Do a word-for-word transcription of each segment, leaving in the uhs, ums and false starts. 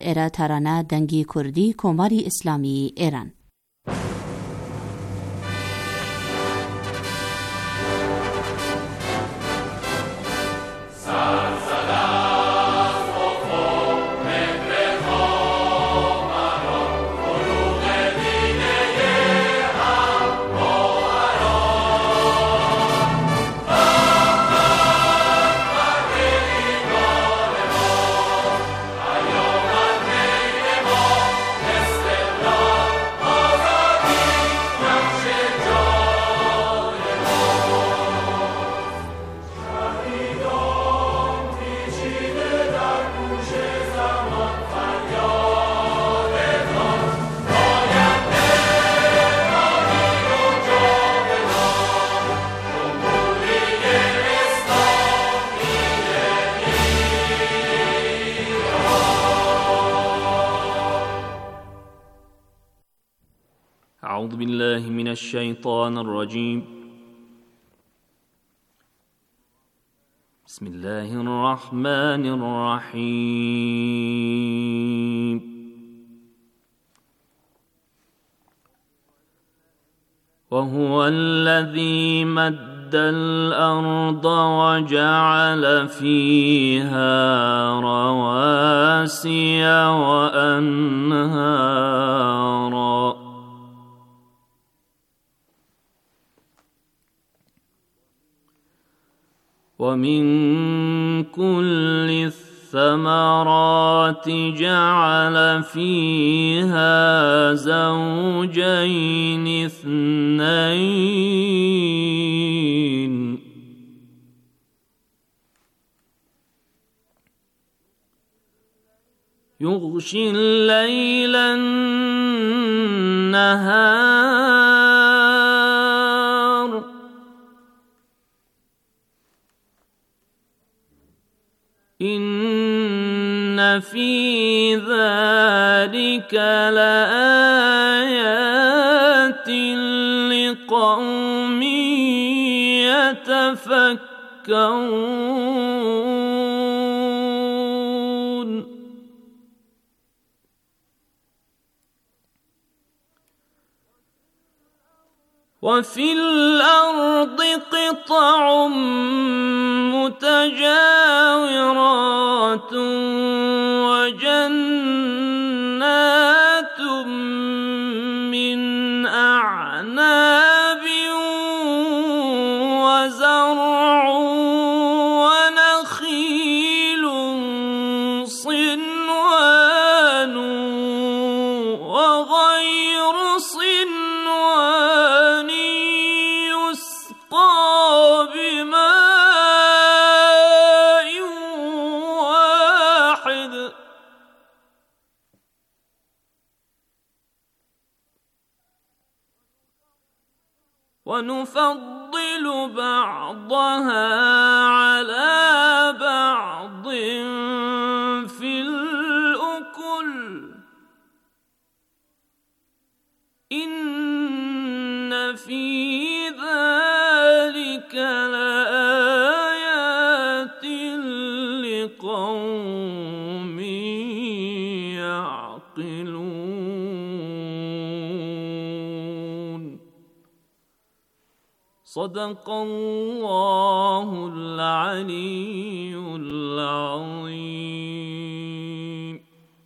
ایرا ترانه دنگی کردی کماری اسلامی ایران. أعوذ بالله من الشيطان الرجيم. بسم الله الرحمن الرحيم. وهو الذي مد الأرض وجعل فيها رواسي وأنهارا ومن كل الثمرات جعل فيها زوجين اثنين يغشي الليل النهار إن في ذلك لآيات لقوم يتفكرون. وفي الأرض قطع متجاورات وجنات من أعناب وزرع ونخيل صنوان وغير صنوان يسقى بماء واحد ونفضل بعضها على بعض في الأكل إن في ذلك لآيات لقوم يعقلون. صدق الله العلي العظيم.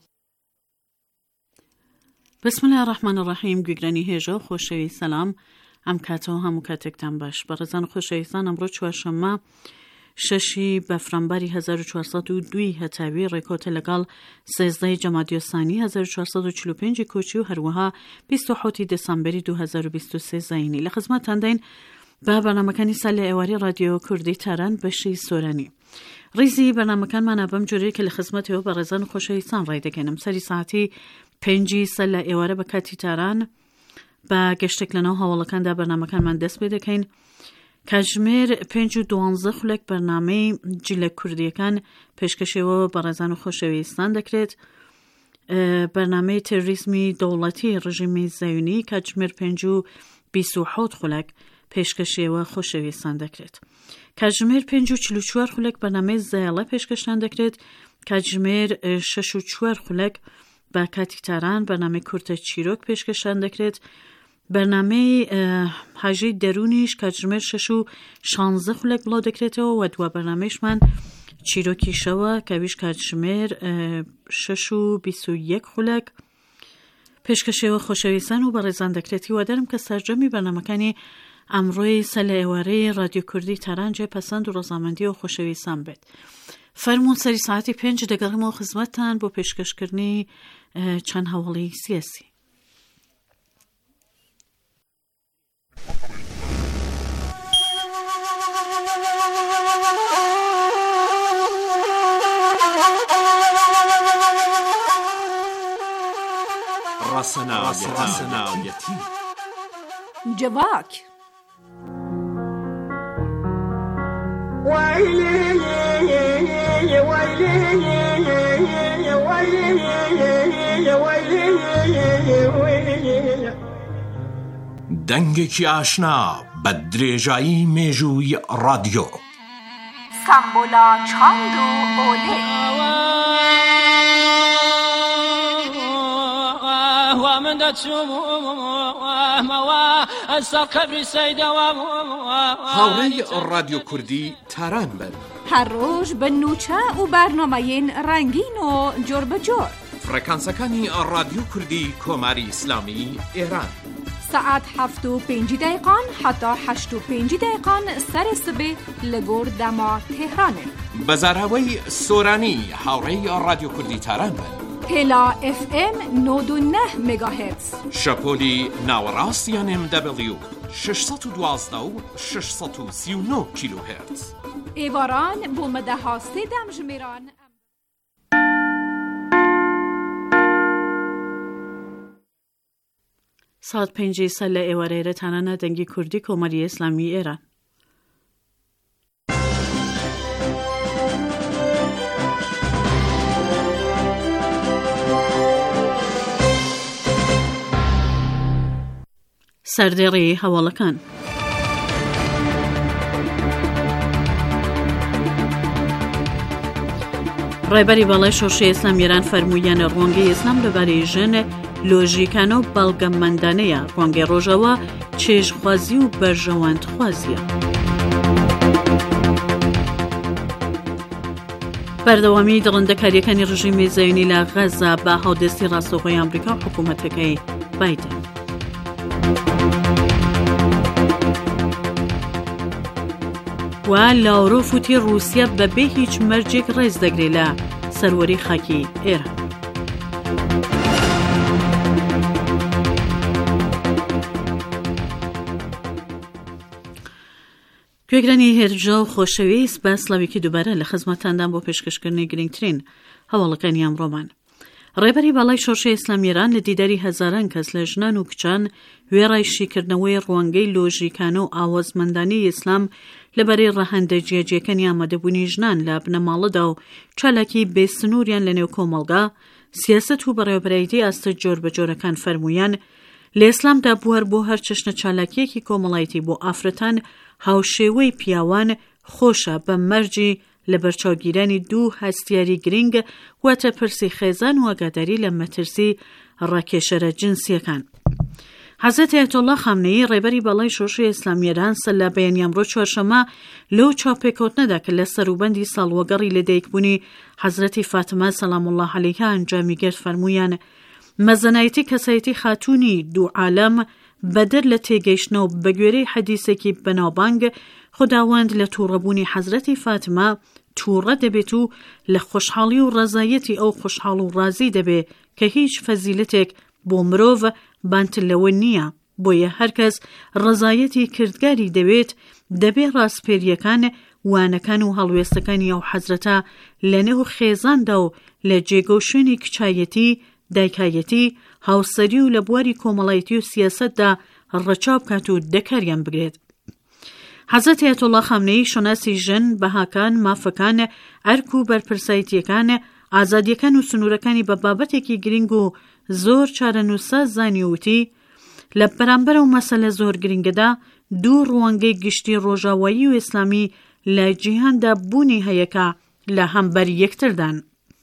بسم الله الرحمن الرحیم. گوگرانی هجا خوشوی سلام ام کاتو همو کاتکتن باش برزن خوشویستان امرو چوارشنبه ششی بفرانبری هزار و چهارصد و دو هتاوی ریکوت لگال سیزده جمادی الثانی هزار و چهارصد و چهل و پنج کوچی و هروها بیست و هفت دسامبری دو هزار و بیست و سه زینی لخدمتتان دین با برنامه‌کنی سال ایواری رادیو کردی تران بشی سورانی. ریزی برنامه‌کن من ابم جوری که لخدمت او برزن خوشویستان رای دکنم سری ساعتی پنجی سال ایواره بکاتی تران با گشتکلنا حوالکان در برنامه‌کن من دست بیده کن کجمر پنج و دوانزه خلک برنامه جیل کردیکان پیشکشی و برزن خوشویستان دکرد. برنامه تروریسمی دولتی رژیم زیونی کجمر پنج و بیست و هفت خلک پێشکەشیەوە خۆشەویستان دەکرێت. کاتژمێر پێنج و چل و چوار خولەک بەنامەی زایاڵە پێشکەشتان دەکرێت. کاتژمێر شەش و چوار خولەک بە کاتی تاران بەنامەی کورتە چیرۆک پێشکەشتان دەکرێت. بەرنامەی هاژەی دەرونیش کاتژمێر شەش و شانزە خولەک بڵاو دەکرێتەوە و دووە بەرنامەیشمان چیرۆکی شەوە کەویش کاتژمێر شەش و بیست و یەک خولەک پێشکەشیەوە خۆشەویستان و بەڕێزان دەکرێتی و دەرم کە سەرجەمی بەرنامەکانی ئەمڕۆی سەر لە ئێوارەی رادیۆ کوردی تاران جێپەسەند و ڕۆژامەندی و خۆشەویستان بێت. فەرموون سەری ساعتی پێنج دەگەڕێمەوە خزمەتتان بۆ پێشکەشکردنی چەند هەواڵی سیاسی. ڕاسەناویەتی جواک دەنگێکی ئاشنا بە درێژایی مێژووی ڕادیۆ سامبۆلا چاند و ئۆلێ هاوڕێی ڕادیۆ کوردی تاران بن هەر ڕۆژ بە نوچە و بەرنامەیەن ڕەنگین و جۆر بەجۆر فڕێکانسەکانی ڕادیۆ کوردی کۆماری ئیسلامی ئێران سعات هەفت و پێنجی دقیقان حتا هەشت و پێنجی دقیقان سەرێ سبێ لە گۆر دەما تێهرانێ بەزاراوەی سۆرانی هاوڕێی ڕادیۆ کوردی تاران بن هێلا ئف ئێم نۆد و نە مێگاهێرتز شەپۆلی ناوەڕاستیان ئێم دەبلیو شەشسەد و دوازدە و شەشسەد و سی و نۆ کیلۆهێرتز ئێواران بۆ مەدەها سێدەم ژمێران سات پێنجی سەر لە ئێوارەیرەتانانە دەنگی کوردی کۆمەری ئیسلامی ئێران. سەردێڕی هەواڵەکان. ڕێبەری باڵای شۆڕشی ئیسلام ئێران فەرموویانە ڕوانگەی ئیسلام لەبارەی ژن لۆژیکانە و بەڵگەمەندانەیە، ڕوانگەی ڕۆژەوە چێژخوازی و بەرژەوەندخوازیە. بەردەوامی دڕندەکاریەکانی ڕژیمی زەوینی لە غەزا بە هاودەستی ڕاستەوخۆی ئەمریکا و حکوومەتەکەی بایدن. و لاڤرۆڤ وتی رووسیا بەبێ هیچ مەرجێک ڕێز دەگرێت لە سەروەری خاکی ئێران. گوێگرانی هێرجە و خۆشەویست بە سڵاوێکی دووبارە لە خزمەتاندان بۆ پێشکەشکردنی گرنگترین هەواڵەکانی ئەمڕۆمان. ڕێبەری باڵای شۆڕشی ئیسلامی ئێران لە دیداری هەزاران کەس لە ژنان و کچان وێڕای شیکردنەوەی ڕوانگەی لۆژیکانە و ئاوازمەندانی ئیسلام لەبەرەی ڕەهەندە جێجێکەنی ئامادەبوونی ژنان لە بنەماڵەدا و چالاکی بێسنووریان لە نێو کۆمەڵگا سیاسەت و بەڕێوەبەرایەتی ئاستە جۆر بەجۆرەکان فەرموویان لە ئیسلامدا بوەر بۆ هەر چەشنە چالاکیەکی کۆمەڵایەتی بۆ ئافرەتان هاوشێوەی پیاوان خۆشە بە مەرجی لە بەرچاوگیرانی دوو هەستیاری گرنگ واتە پرسی خێزان و ئاگاداری لە مەترسی ڕاکێشەرە جنسیەکان. حەزرەت ئایەتوڵڵا خامنەیی ڕێبەری باڵای شۆڕشی ئیسلامی ئێران سەر لە بەیانی ئەمڕۆ چوارشەممە لەو چاوپێکەوتنەدا کە لە سەروبەندی ساڵوەگەڕی لەدایکبوونی حەزرەتی فاتمە سەلام الله عەلەیها ئەنجامی گرت فەرموویان مەزەنایەتی کەسایەتی خاتوونی دوو عالەم بەدەر لە تێگەیشتنەوە بە گوێرەی حەدیسێکی بەناوبانگ خوداوەند لە تووڕەبوونی حەزرەتی فاتمە تووڕە دەبێت و لە خۆشحاڵی و ڕەزایەتی ئەو خۆشحاڵ و ڕازی دەبێت کە هیچ فەزیلەتێک بۆ مرۆڤ بانترلەوە نییە. بۆیە هەرکەس ڕەزایەتی کردگاری دەوێت دەبێت ڕاستپێریەکان وانەکان و هەڵوێستەکانی ئەو حەزرەتە لە نێو خێزاندا و لە جێگە و شوێنی کچایەتی دایکایەتی هاوسەری و لە بواری کۆمەڵایەتی و سیاسەتدا ڕەچاو بکات و دەکاریان بگرێت. حەزرەت ئایەتوڵڵا خامنەیی شۆناسی ژن بەهاکان مافەکان ئەرک و بەرپرسایەتیەکان ئازادیەکان و سنوورەکانی بە بابەتێکی گرنگ و زۆر چارەنووسە زانی وتی لە بەرامبەر و مەسەلە زۆر گرنگەدا دوو ڕوانگەی گشتی ڕۆژاوایی و ئیسلامی لە جیهاندا بوونی هەیەکە لە هەمبەر یەکتردان.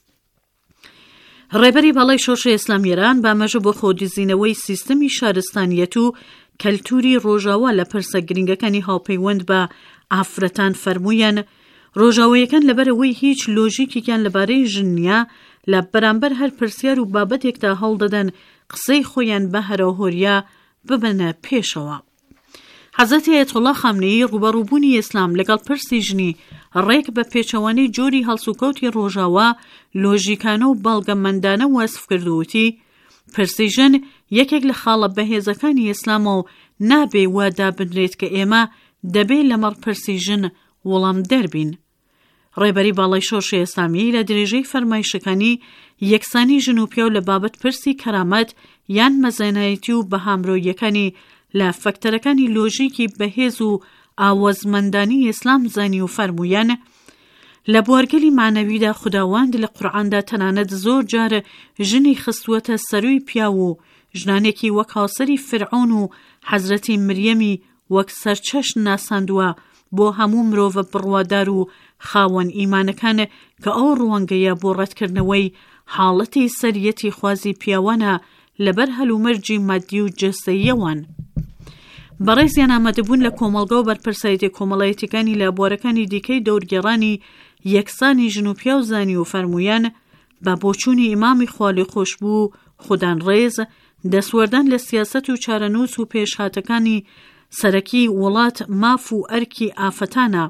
ڕێبەری باڵای شۆڕشی ئیسلامیێران بامەژە بۆ خۆدیزینەوەی سیستەمی شارستانیەت و کەلتوری ڕۆژاوا لە پرسە گرنگەکانی هاوپەیوەند بە ئافرەتان فەرموویان ڕۆژاوایەکان لەبەرەوەی هیچ لۆژیکێکیان لەبارەی ژن نییە لە بەرامبەر هەر پرسیار و بابەتێکدا هەڵدەدەن قسەی خۆیان بە هەرەوهۆریا ببەنە پێشەوە. حەزەتی ئایەتوڵا خامنەیی ڕوبەڕووبوونی ئیسلام لەگەڵ پرسی ژنی ڕێک بە پێچەوانەی جۆری هەڵسوکەوتی ڕۆژاوا لۆژیکانە و بەڵگەمەندانە وەسف کردووتی پرسی ژن یەکێک لە خاڵە بەهێزەکانی ئیسلامە و نابێ وا دابدرێت کە ئێمە دەبێ لەمەڕ پرسی ژن وەڵام دەربین. ڕێبەری باڵای شۆڕشی ئیسلامی لە درێژەی فەرمایشەکانی یەکسانی ژن و پیا و لە بابەت پرسی کەرامەت یان مەزانایەتی و بەهامرۆیەکانی لە فەکتەرەکانی لۆژیکی بەهێز و ئاوەزمەندانی ئیسلام زانی و فەرموویان لە بوارگەلی معنەویدا خوداوند لە قورئاندا تەنانەت زۆر جار ژنی خستووەتە سەروی پیا و ژنانێکی وەک هاوسەری فرعون و حەزرەتی مریەمی وەک سەرچەش ناساندووە بۆ هەموو مرۆڤە بڕوادار و خاوەن ئیمانەکان کە ئەو ڕوانگەیە بۆ ڕەتکردنەوەی حاڵەتی سەریەتی خوازی پیاوانە لەبەر هەلومەرجی مادی و جەستەییەوان. بەڕێزیان ئامادەبوون لە کۆمەڵگە و بەرپرسایەتی کۆمەڵایەتیەکانی لە بوارەکانی دیکەی دەورگێڕانی یەکسانی ژن و پیا و زانی و فەرموویان بە بۆچوونی ئیمامی خوالی خۆشبوو خودان ڕێز دەسوەردان لە سیاسەت و چارەنووس و پێشهاتەکانی سەرەکی وڵات ماف و ئەرکی ئافەتانە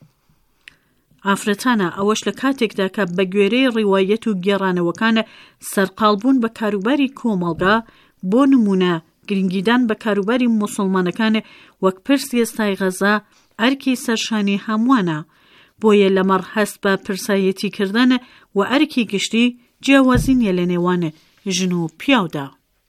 ئافرەتانە ئەوەش لە کاتێکدا کە بە گوێرەی ڕیوایەت و گێڕانەوەکان سەرقاڵبوون بە کاروباری کۆمەڵگا بۆ نمونە گرنگیدان بە کاروباری موسڵمانەکان وەک پرسی ئێستای غەزا ئەرکی سەرشانی هەمووانە بۆیە لەمەڕ هەست بە پرسایەتی کردن و ئەرکی گشتی جیاوازینیە لە نێوان ژن و پیاودا.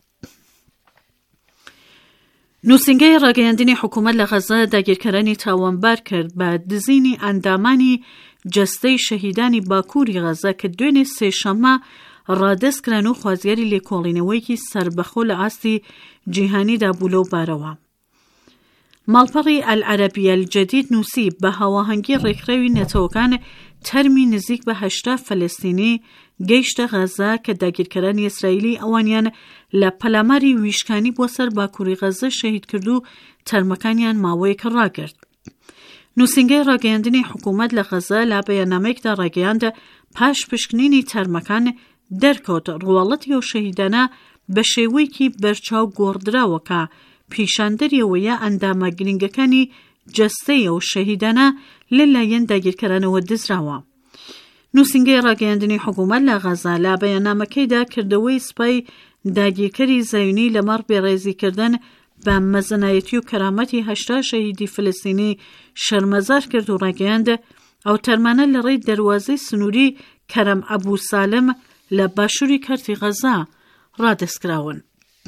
نووسینگەی ڕاگەیاندنی حکوومەت لە غەزا داگیرکەرانی تاوانبار کرد بە دزینی ئەندامانی جەستەی شەهیدانی باکووری غەزا کە دوێنێ سێشەممە ڕادەستکران و خوازیاری لێکۆڵینەوەیکی سربەخۆ لە ئاستی جیهانیدا بوو لەو بارەوە. ماڵپەڕی ئەلعەرەبیە الجەدید نووسی بە هاواهەنگی ڕێکخراوی نێتەوەکان تەرمی نزیک بە هەشتا فەلەستینی گەیشتە غەزا کە داگیرکەرانی ئیسرائیلی ئەوانیان لە پەلاماری ویشکانی بۆ سەر باکووری غەزا شەهید کرد و تەرمەکانیان ماوەیەکە ڕاگرت. نووسینگەی ڕاگەیاندنی حکوومەت لە غەزا لە بەیاننامەیەکدا ڕاگەیاند پاش پشکنینی تەرمەکان دەرکەوت ڕواڵەتی و شەهیدانە بە شێوەیەکی بەرچاو گۆڕدراوەکە پیشاندەریەوەیە ئەندامە گرنگەکانی جەستەیە و شەهیدانە لەلایەن داگیرکەرانەوە دزراوە. نووسینگەی ڕاگەیاندنی حکوومەت لە غەزا لە بەیاننامەکەیدا کردەوەی سوپای داگیرکەری زەوینی لەمەڕ بێڕێزیکردن بە مەزەنایەتی و کەرامەتی هەشتا شەهیدی فلەستینی شەرمەزار کرد و ڕاگەیاند ئەو تەرمانە لە ڕێی دەروازەی سنووری کەرەم ئەبوو سالم لە باشووری کەرتی غەزا ڕادەستکراون.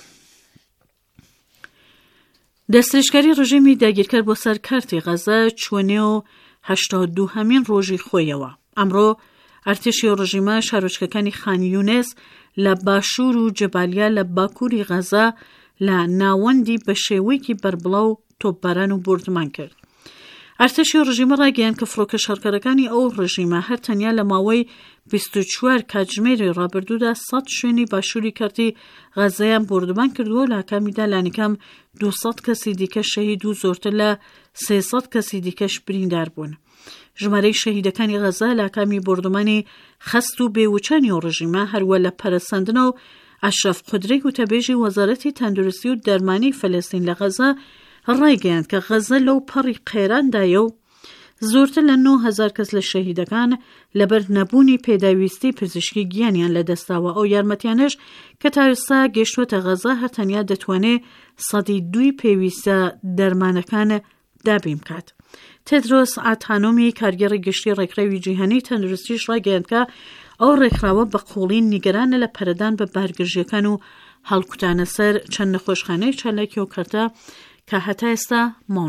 دەستێشکاری ڕژیمی داگیرکەر بۆ سەر کەرتی غەزا چوونێ و هەشتا و دووهەمین ڕۆژی خۆیەوە. ئەمڕۆ ئەرتێشی ڕژیمە شارۆچکەکانی خان یونس لە باشوور و جەبالیا لە باکووری غەزا لە ناوەندی بە شێوەیەکی بەربڵاو تۆپباران و بردمان کرد. ئەرتێشی ڕژیمە ڕاگەیاند کە فڕۆکە شەڕکەرەکانی ئەو ڕژیمە هەر تەنیا لە ماوەی بیست و چوار کاتژمێری ڕابردوودا سەد شوێنی باشووری کەرتی غەزایان بردمان کردووە و لە کامیدا لانیکەم دووسەد کەسی دیکە شەهید و زۆرتر لە سێسەد کەسی دیکەش بریندار بوون. ژمارەی شەهیدەکانی غەزا لە کامی بردمانی خەست و بێوچانی و ڕژیمە هەروە لە پەرەسەندنە و ئەشرەف قودرەی وتەبێژی وەزارەتی تەندروستی و دەرمانی فەلەستین لە غەزا ڕایگەیاند کە غەزا لەو پەڕی قێراندایە و زۆرتر لە نۆ هەزار کەس لە شەهیدەکان لەبەر نەبوونی پێداویستی پزیشکی گیانیان لەدەستاوە. ئەو یارمەتیانش کە تا ئێستا گەیشتووەتە غەزا هەر تەنیا دەتوانێت سەدی دووی پێویستە دەرمانەکان دابین بکات. تێدرۆس ئاتانۆمی کارگەڕی گشتی ڕێکخراوی جیهانی تەندروستیش ڕاگەیاند کە ئەو ڕێکخراوە بە قوڵین نیگەرانە لە پەرەدان بە بارگرژیەکان و هەڵکوتانە سەر چەند نەخۆشخانەی چالاکی و کەرتە کە هەتا ئێستا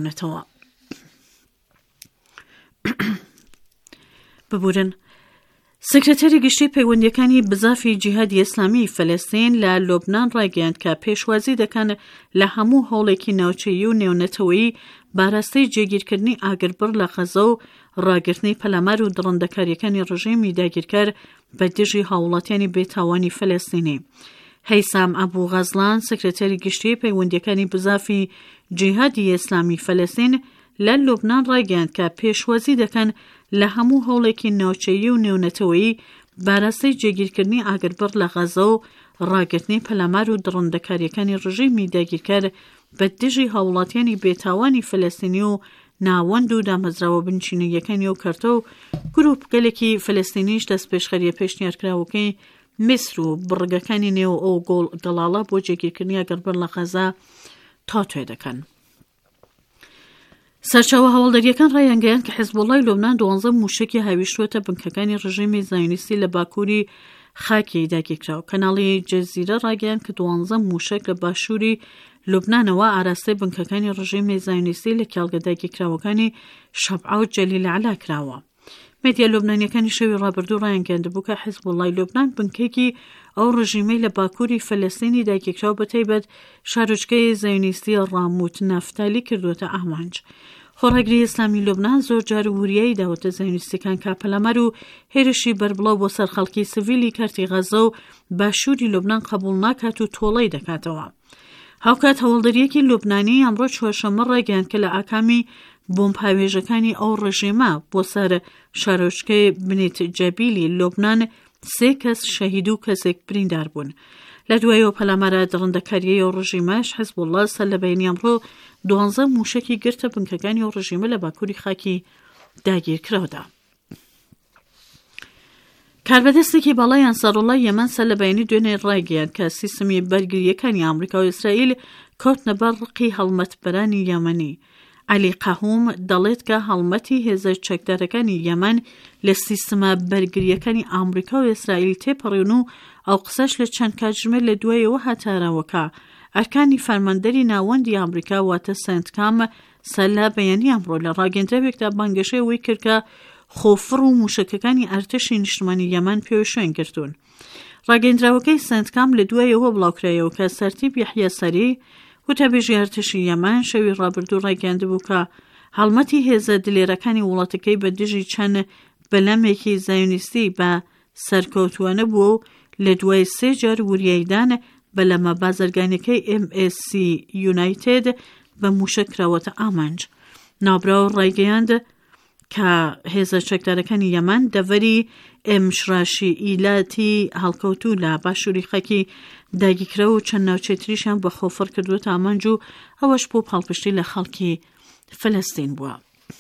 ماونەتەوە. ببورن سکرتێری گشتی پەیوەندیەکانی بزافی جیهادی ئیسلامی فەلەستین لە لۆبنان ڕایگەیاند کە پێشوازی دەکەن لە هەموو هەوڵێکی ناوچەیی و نێونەتەوەیی باراستەی جێگیرکردنی ئاگربڕ لە غەزە و ڕاگرتنی پەلامار و دڕندەکاریەکانی ڕژێمی داگیرکار بە دژی هاوڵاتیانی بێتاوانی فەلەستینی. هەیسام ئەبوو غەزلان سکرتێری گشتی پەیوەندیەکانی بزافی جیهادی ئیسلامی فەلەستین لە لۆبنان ڕایگەیاند کە پێشوازی دەکەن لە هەموو هەوڵێکی ناوچەیی و نێونەتەوەیی باراستەی جێگیرکردنی ئاگربڕ لە غەزە و ڕاگرتنی پەلامار و دڕندەکاریەکانی ڕژێمی داگیرکار بە دژی هاوڵاتیانی بێتاوانی فەلەستینی و ناوەند و دامەزراوە بنشینەیەکانی و کەرتە و گروپ گەلێکی فەلەستینیش دەست پێشخەریە پێشنیارکراوەکەی میسر و بڕگەکانی نێو ئەو گەڵاڵە بۆ جێگیرکردنی ئاگربڕ لە غەزە تاتوێ دەکەن. سەرچاوە هەوڵدەریەکان ڕایانگەیان کە حیزبوڵای لۆبنان دوانزە موشکی هاویشتووەتە بنکەکانی ڕژێمی زایۆنیستی لە باکووری خاکی داگیرکراوە. کەناڵی جەزیرە ڕایگەیاند کە دوانزە موشک لە باشووری لۆبنانەوە ئاراستەی بنکەکانی ڕژێمی زایۆنیستی لە کێڵگە داگیرکراوەکانی شەبعە و جەلیلعەلا کراوە. مێدیا لۆبنانیەکانی شەوی ڕابردوو ڕایانگەیاندبوو کە حیزبوڵای لۆبنان بنکێکی ئەو ڕژیمەی لە باکووری فەلەستینی داگیرکراو بەتایبەت شارۆچکەی زایۆنیستی ڕاموت نافتالی کردوتە ئامانج. خۆڕاگری ئیسلامی لۆبنان زۆر جار وریایی داوەتە زایۆنیستەکان کە پەلامار و هێرشی بەربڵاو بۆ سەر خەڵکی سڤیلی کارتی غەزە و باشووری لۆبنان قبول ناکات و تۆڵەی دەکاتەوە. هاوکات هەوڵدەریەکی لۆبنانی ئەمڕۆ چوارشەممە ڕایگەیاند کە لە ئاکامی بۆمب هاوێژەکانی ئەو ڕژێمە بۆ سەر شارۆچکەی بنیت جەبیلی لۆبنان سێ کەس شەهید و کەسێک بریندار بوون. لە دوایەوە پەلامارە دڕندەکاریەی ئەو ڕژیمەش حیزبوڵڵا سەر لە بەیانی ئەمڕۆ دوانزە موشکی گرتە بنکەکانی ئەو ڕژیمە لە باکووری خاکی داگیرکراودا. کاربەدەستێکی باڵای ئەنساڕوڵای یەمەن سەر لە بەیانی دوێنێ ڕایگەیاند کە سیستەمی بەرگریەکانی ئەمریکا و ئیسرائیل کەوتنە بەر ڕقی هەڵمەتبەرانی یەمەنی. علی قەهوم دەڵێت کە هەڵمەتی هێزە چەکدارەکانی یەمەن لە سیستەمە بەرگریەکانی ئەمریکا و ئیسرائیل تێپەڕێن و ئەو قسەش لە چەند کاتژمێر لە دوایەوە هاتاراوەکە ئەرکانی فەرماندەری ناوەندی ئەمریکا واتە سنتکام سەر لە بەیانی ئەمڕۆ لە ڕاگەندراوێکدا بانگەشەی ئەوەی کرد کە خۆفڕ و موشکەکانی ئەرتەشی نیشتمانی یەمەن پێوەشوێن گرتوون. ڕاگەندراوەکەی سنتکام لە دوایەوە بڵاوکرایەوە کە سەرتیب یەحیا سەری وتەبێژی ئەرتەشی یەمەن شەوی ڕابردوو ڕاگەیاندبوو کە هەڵمەتی هێزە دلێرەکانی وڵاتەکەی بە دژی چەند بەلەمێکی زایۆنیستی بە سەرکەوتووانە بووە و لە دوای سێ جار وریایدان بەلەمە بازرگانیەکەی ئێم ئێس سی یونایتد بە موشەکراوەتە ئامانج. ناوبراو ڕایگەیاند کە هێزە چەکدارەکانی یەمەن دەڤەری ئێمشراشی ئیلاتی هەڵکەوتوو لە باشووری خەکی داگیرکرا و چەند ناوچێتریشان بە خۆفڕ کردوتە ئامانج و ئەوەش بۆ پاڵپشتی لە خەڵکی فەلەستین بووە.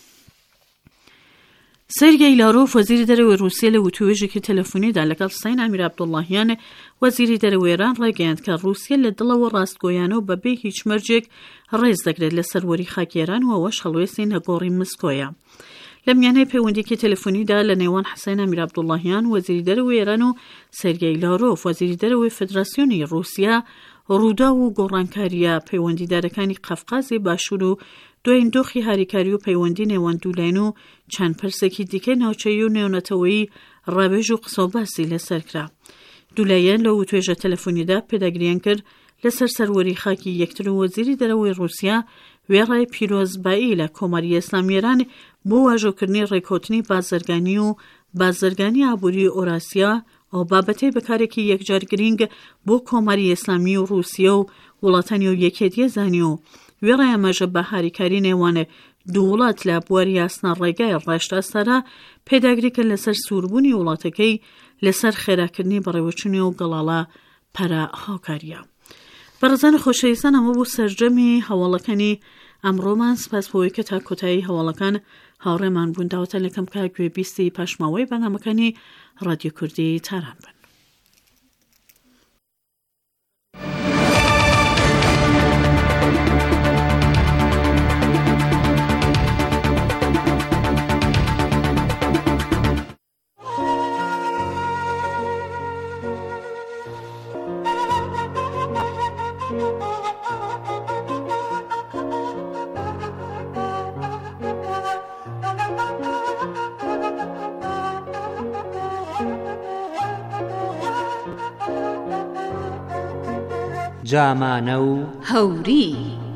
سێرگێی لاڕۆف وەزیری دەرەوەی رووسیا لە وتوێژێکی تەلەفۆنیدا لەگەڵ حوسێن ئامیر عەبدوڵڵاهیان وەزیری دەرەوەی ئێران ڕایگەیاند کە رووسیا لە دڵەوە ڕاستگۆیانە و بەبێ هیچ مەرجێک ڕێز دەگرێت لە سەروەری خاکی ئێران و ئەوەش هەڵوێستی نەگۆڕی مسکۆیە. لە میانەی پەیوەندیکی تەلەفۆنیدا لە نێوان حوسێن ئامیر عەبدوڵڵاهیان وەزیری دەرەوەی ئێران و سێرگێی لاڕۆف وەزیری دەرەوەی فێدراسیۆنی رووسیا ڕوودا و گۆڕانکاریە پەیوەندیدارەکانی قەفقازی باشوور و دوایین دۆخی هاریکاری و پەیوەندی نێوان دوولین و چەند پرسێکی دیکەی ناوچەیی و نێونەتەوەیی ڕابێژ و قسەوباسی لەسەرکرا. دوولایەن لە وتوێژە تەلەفۆنیدا پێداگریان کرد لەسەر سەروەری خاکی یەکتر و وەزیری دەرەوەی رووسیا وێڕای پیرۆزبایی لە کۆماری ئیسلامی ئێران بۆ واژۆکردنی ڕێکۆتنی بازرگانی و بازرگانی ئابووری ئۆراسیا ئەو بابەتەی بەکارێکی یەکجار گرنگ بۆ کۆماری ئیسلامی و رووسیا و وڵاتانی و یەکێتیە زانی و وێڕای ئەمەژە بە هاریکاری نێوانە دوو وڵات لە بواری یاسنا ڕێگای ڕاشتاسەرا پێداگری کرد لەسەر سووربوونی وڵاتەکەی لەسەر خێراکردنی بەڕێوەچوونی و گەڵاڵە پەرە هاوکاریە. بەڕێزان خۆشەویستان ئەمە بوو سەرجەمی هەواڵەکانی ئەمڕۆمان. سپاس بۆەوەی کە تا کۆتایی هەواڵەکان هاوڕێمان بوون. داوەتە لەکەم کا گوێبیستی پاشماوەی بەنامەکانی ڕادیۆ کوردی تاران بن. جامانە و هەوری.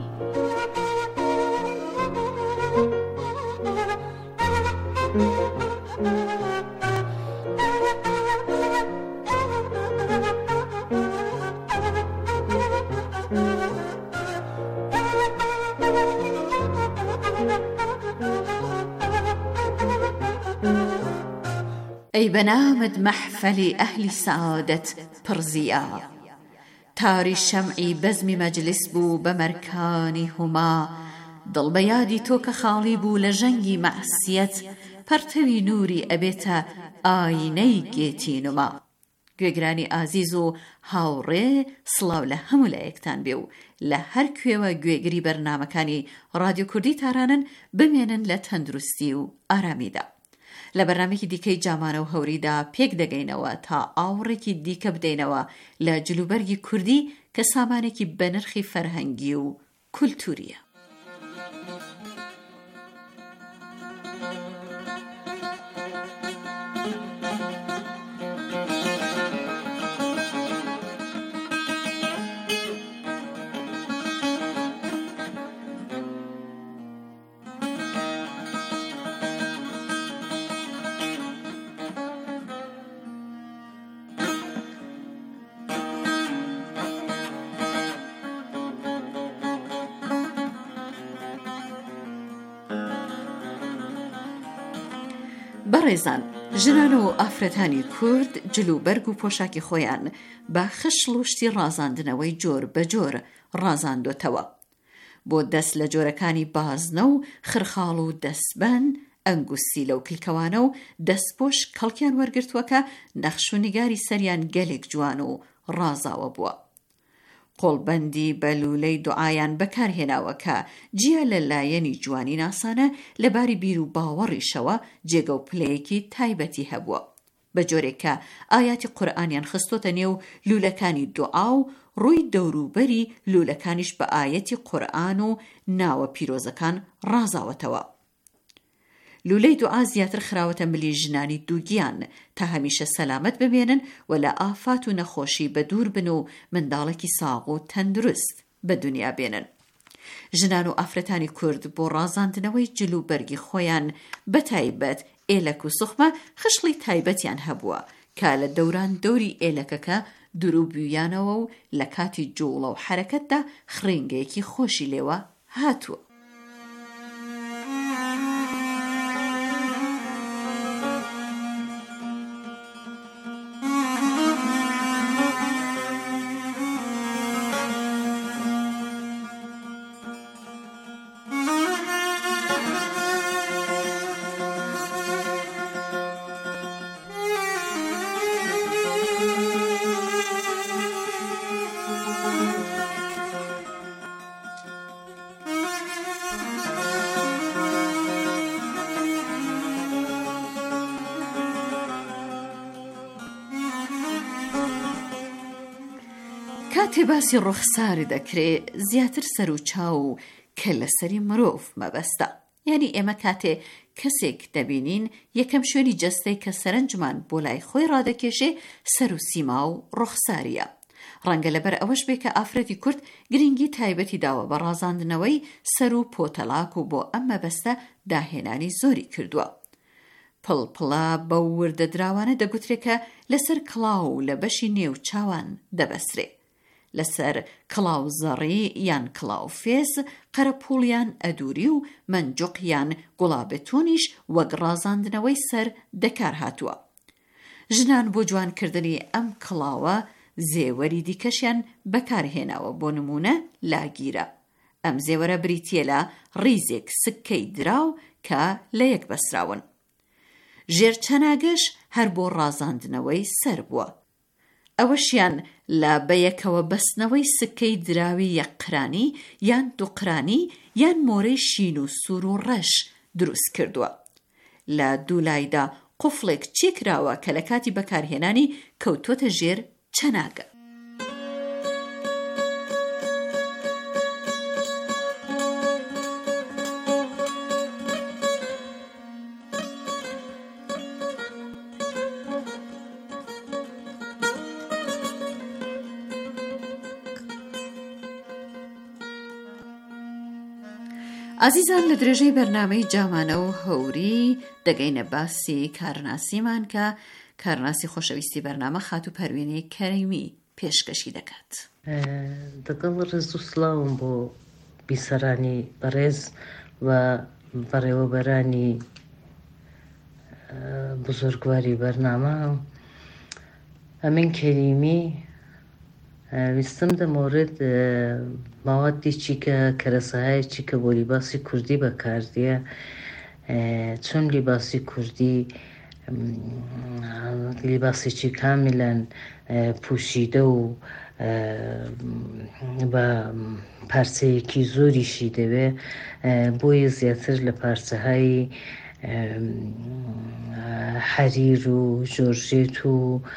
ای بنامد محفلی اهلی سعادت پرزیا، تاری شمعی بزمی مجلس بو بمرکانی هما، دڵ بە یادی تۆ کە خاڵی بوو لە ژەنگی مەعسیەت، پەرتەوی نووری ئەبێتە ئاینەی گێتینما. گوێگرانی ئازیز و هاوڕێ، سڵاو لە هەموو لایەکتان بێ و لە هەر کوێوە گوێگری بەرنامەکانی رادیۆ کوردی تارانن بمێنن لە تەندروستی و ئارامیدا. لە بەرنامێکی دیکەی جامانە و هەوریدا پێک دەگەینەوە تا ئاوڕێکی دیکە بدەینەوە لە جلوبەرگی کوردی کە سامانێکی بەنرخی فەرهەنگی و کولتوریە. بەڕێزان، ژنان و ئافرەتانی کورد جلوبەرگ و پۆشاکی خۆیان بە خشڵ و شتی ڕازاندنەوەی جۆر بە جۆر ڕازاندۆتەوە. بۆ دەست لە جۆرەکانی بازنە و خرخاڵ و دەستبەن، ئەنگوستی لەو کلکەوانە و دەستپۆش کەڵکیان وەرگرتووە کە نەخش و نیگاری سەریان گەلێک جوان و ڕازاوە بووە. قۆڵبەندی بە لولەی دوعایان بەکارهێناوە کە جیا لە لایەنی جوانی ناسانە لەباری بیر و باوەڕیشەوە جێگە و پلەیەکی تایبەتی هەبووە، بە جۆرێک کە ئاياتی قورئانیان خستۆتە نێو لولەکانی دوعا و ڕووی دەوروبەری لولەکانیش بە ئايەتی قورئان و ناوە پیرۆزەکان ڕازاوەتەوە. لولەی دوعا زیاتر خراوەتە ملی ژنانی دووگیان تا هەمیشە سەلامەت ببێنن و لە ئافات و نەخۆشی بە دوور بن و منداڵێکی ساغ و تەندروست بە دنیا بێنن. ژنان و ئافرەتانی کورد بۆ ڕازاندنەوەی جلوبەرگی خۆیان بەتایبەت ئێلەک و سوخمە خشڵی تایبەتیان هەبووە کە لە دەوران دەوری ئێلەکەکە دروبوویانەوە و لە کاتی جوڵە و حرەکەتدا خڕینگەیەکی خۆشی لێوە هاتووە. کاتێ باسی ڕوخسار دەکرێ زیاتر سەر و چاو کە لەسەری مرۆڤ مەبەستە. یعنی ئێمە کاتێ کەسێک دەبینین یەکەم شوێنی جەستەی کە سەرنجمان بۆ لای خۆی ڕادەکێشێ سەر و سیما و ڕوخساریە. ڕەنگە لەبەر ئەوەش بێ کە ئافرەتی کورد گرنگی تایبەتی داوە بە ڕازاندنەوەی سەر و پۆتەلاک و بۆ ئەم مەبەستە داهێنانی زۆری کردووە. پڵپڵە بە وردە دراوانە دەگوترێت کە لەسەر کڵاو و لە بەشی نێو چاوان دەبەسرێ. لەسەر کڵاو زەڕی یان کڵاو فێز قەرەپوڵیان ئەدووری و منجوق یان گوڵابەتۆنیش وەک ڕازاندنەوەی سەر دەکار هاتووە. ژنان بۆ جوانکردنی ئەم کڵاوە زێوەری دیکەشیان بەکارهێناوە، بۆ نمونە لاگیرە. ئەم زێوەرە بریتیە لە ڕیزێک سکەی دراو کە لە یەک بەسراون. ژێرچەناگەش هەر بۆ ڕازاندنەوەی سەر بووە. ئەوەشیان لە بەیەکەوە بەستنەوەی سکەی دراوی یەققرانی یان دووقرانی یان مۆرەی شین و سوور و ڕەش دروست کردووە. لە دوولایدا قوفڵێک چێکراوە کە لە کاتی بەکارهێنانی کەوتۆتە ژێر چەناگە. عزیزان لە درێژەی بەرنامەی جامانە و هەوری دەگەینە باسی کارناسیمان کە کارناسی خۆشەویستی بەرنامە خات و پەروێنەی کەریمی پێشکەشی دەکات. دەگەڵ ڕێز و سڵاوم بۆ بیسەرانی بەڕێز و بەڕێوەبەرانی بزرگواری بەرنامە. ئەمن کەریمی ویستم دەمۆرد ماوەدێکی کە کەرەسەهایەکی کە بۆ لیباسی کوردی بەکاردیە، چۆن لیباسی کوردی لیباسێکی کاملەن پوشیدە و بە پارچەیەکی زۆریشی دەوێ، بۆیە زیاتر لە پارچەهای حەریر و ژۆرژێت و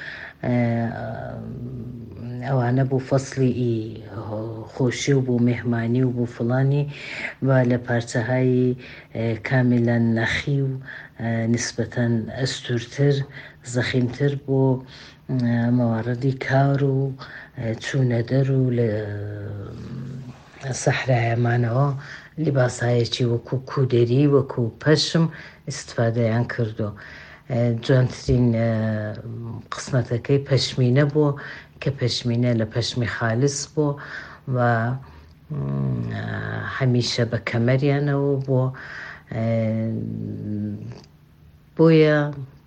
ئەوانە بۆ فەسڵی خۆشی و بۆ مێهمانی و بۆ فڵانی و لە پارچەهای کاملەن نەخی و نسبەتەن ئەستورتر زەخیمتر بۆ مەواردی کار و چوونەدەر و لە سەحرایەمانەوە لیباسایەکی وەکو کودەری وەکو پەشم ئیستفادەیان کردو. جوانترین قسمەتەکەی پەشمینە بوو کە پەشمینە لە پەشمی خالص بوو و هەمیشە بە کەمەریانەوە بۆ بۆیە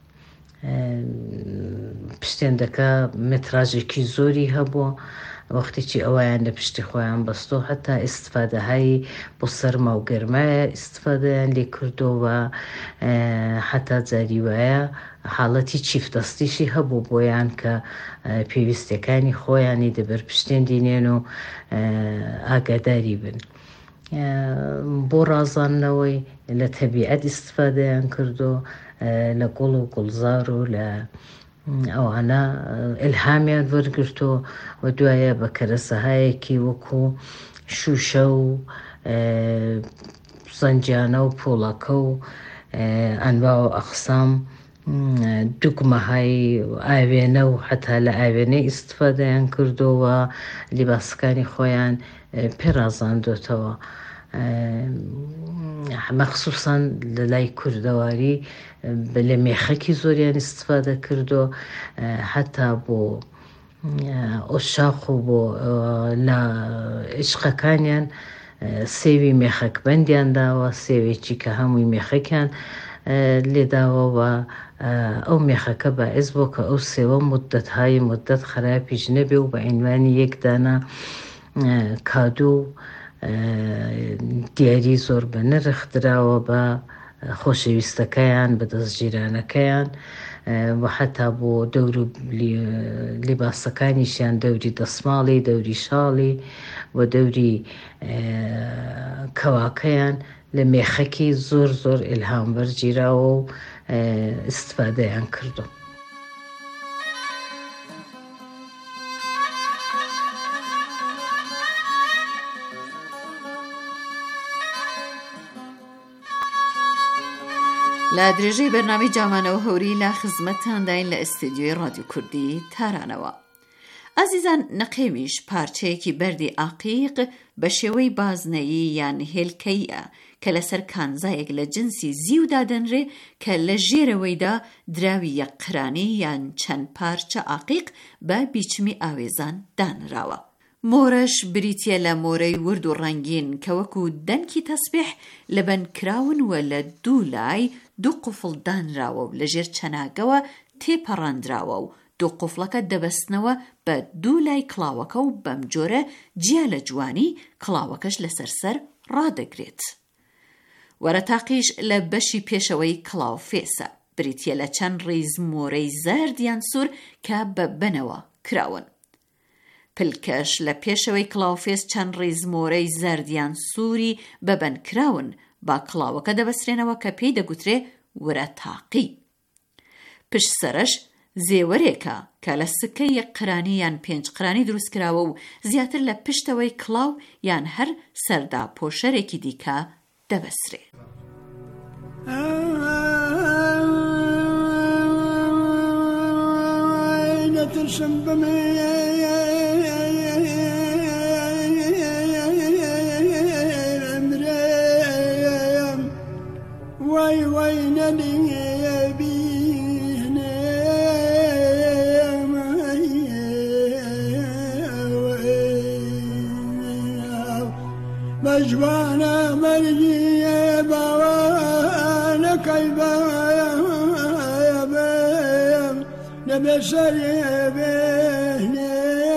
پشتێندەکە متراژێکی زۆری هەبوو. وەختێکی ئەویان لە پشتی خۆیان بەستۆ هەتا ئیستفادەهایی بۆ سەرما و گەرمایە ئیستفادەیان لێ کردۆوە، هەتا جاری وایە حاڵەتی چیفتەستیشی هەبوو بۆیان کە پێویستەکانی خۆیانی دەبەر پشتێن دینێن و ئاگاداری بن. بۆ ڕازاندنەوەی لە تەبیعەت ئیستفادەیان کردو، لە گوڵ و گوڵزار و لە ئەوانە ئیلهامیان وەرگرتۆ و دوایە بە کەرەسەهایەکی وەکو شوشە و زەنجانە و پۆڵەکە و ئەنواع و ئەقسام دوگمەهای ئاوێنە و حتا لە ئاوێنەی ئیستفادەیان کردۆوە لیباسەکانی خۆیان پێڕازاندۆتەوە. مەخسووسان لە لای کوردەواری لە مێخەکی زۆریان ئیستفادە کردو، حتا بۆ ئۆشاق و بۆ لە عیشقەکانیان سێوی مێخەک بەندیان داوە، سێوێکی کە هەمووی مێخەکیان لێداوەوە. ئەو مێخەکە باعث بۆ کە ئەو سێوە مدەتهای مدەت خراپیش نەبێ و بە عینوانی یەکدانە کادو دیاری زۆر بە نرخ دراوە بە خۆشەویستەکەیان بە دەستگیرانەکەیان و حتا بۆ دەور و لیباسەکانیشیان دەوری دەسماڵی، دەوری شاڵی و دەوری کەواکەیان لە مێخەکی زۆر زۆر ئیلهام وەرگیراوە و ئیستفادەیان کردو. لە درێژەی بەرنامەی جامانەوە هەوری لە خزمەتتانداین لە ئەستێدیۆی رادیۆ کوردی تارانەوە. ئازیزان، نەقێمیش پارچەیەکی بەردی ئاقیق بە شێوەی بازنەیی یان هێلکەیە کە لەسەر کانزایەک لە جنسی زیو دادەنرێ کە لە ژێرەوەیدا دراوی یەک قرانی یان چەند پارچە ئاقیق بە بیچمی ئاوێزان دانراوە. مۆرەش بریتیە لە مۆرەی ورد و ڕەنگین کە وەکو دەنکی تەسبیح لە بەنکراون و لە دوو لای دوو قوفڵ دانراوە و لە ژێر چەناگەوە تێپەڕاندراوە و دوو قوفڵەکە دەبەستنەوە بە دوو لای کڵاوەکە و بەم جۆرە جیا لە جوانی کڵاوەکەش لەسەرسەر ڕادەگرێت. وەرە تاقیش لە بەشی پێشەوەی کڵاو فێسە، بریتیە لە چەند ڕیز مۆرەی زەرد یان سوور کە بە بنەوە کراون. پلکەش لە پێشەوەی کڵاوفێس چەند ڕیز مۆرەی زەردیان سووری بەبەن کراون با کڵاوەکە دەبەسرێنەوە کە پێی دەگوترێ وەرە تاقی. پشت سەرش زێوەرێکە کە لە سکەی یەک قرانی یان پێنج قرانی دروست کراوە و زیاتر لە پشتەوەی کڵاو یان هەر سەردا پۆشەرێکی دیکە دەبەسرێ. مرجي بوانا كيبا يبين نبشر يبيني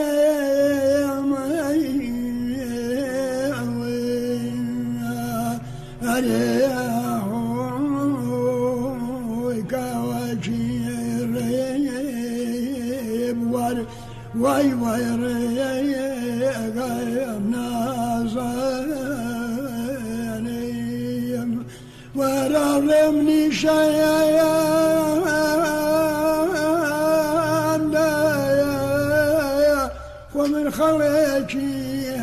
واي واي ريقايم نازانيم ورغمني شيئا ومن خلقي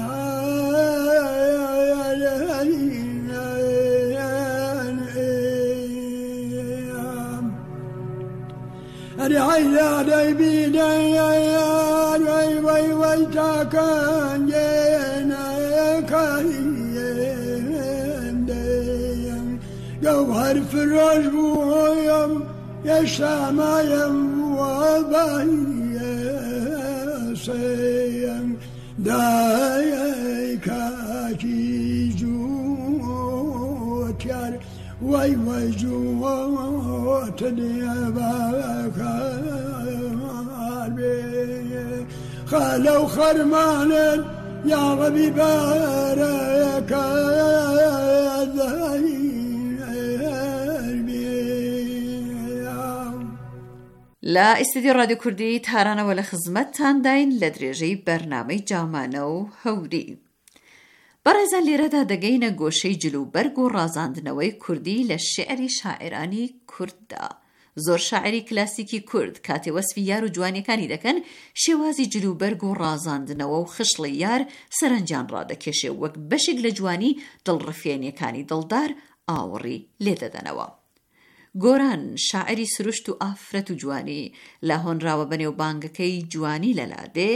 عيا دايبين وي وي وي تاكن جينا كاين جوهر في الرجوم يشتمى ينبوى سيم دايكاكي جوت يار وي وي جوت ديباك خلو خرمانا يا ربي بارك لا استديو راديو كردي تهارانا ولا خزمتان داين لدريجي برنامج جامانو هودي بەڕێزان لێرەدا دەگەینە گۆشەی جلوبەرگ و ڕازاندنەوەی کوردی لە شێعری شاعرانی کورددا. زۆر شاعری کلاسیکی کورد کاتێ وەسفی یار و جوانیەکانی دەکەن شێوازی جلوبەرگ و ڕازاندنەوە و خشڵی یار سەرنجان ڕادەکێشێ وەک بەشێک لە جوانی دڵڕفێنیەکانی دڵدار ئاوەڕی لێدەدەنەوە. گۆران شاعری سروشت و ئافرەت و جوانی لە هۆنراوە بەنێو بانگەکەی جوانی لەلادێ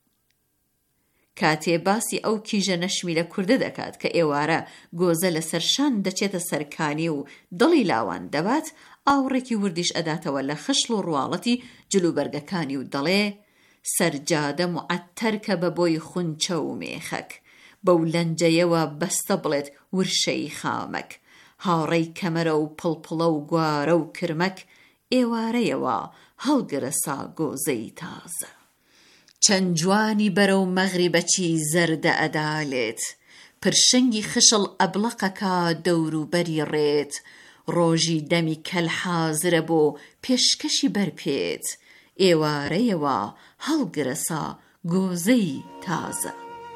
کاتێ باسی ئەو کیژە نەشمی لە کوردە دەکات کە ئێوارە گۆزە لە سەرشان دەچێتە سەرکانی و دڵی لاوان دەبات ئاوڕێکی وردیش ئەداتەوە لە خشڵ و ڕواڵەتی جلوبەرگەکانی و دەڵێ سەرجادە معەتەر کە بە بۆی خونچە و مێخەک بەو لەنجەیەوە بەستە بڵێت ورشەی خامەک هاوڕەی کەمەرە و پڵپڵە و گوارە و کرمەک ئێوارەیەوە هەڵگرە سا گۆزەی تازە چەند جوانی بەرە و مەغریبەچی زەردە ئەدالێت پرشنگی خشڵ ئەبلەقەکە دەوروبەری ڕێت ڕۆژی دەمی کەل حازرە بۆ پێشکەشی بەرپێت ئێوارەیەوە هەڵگرە سا گۆزەی تازە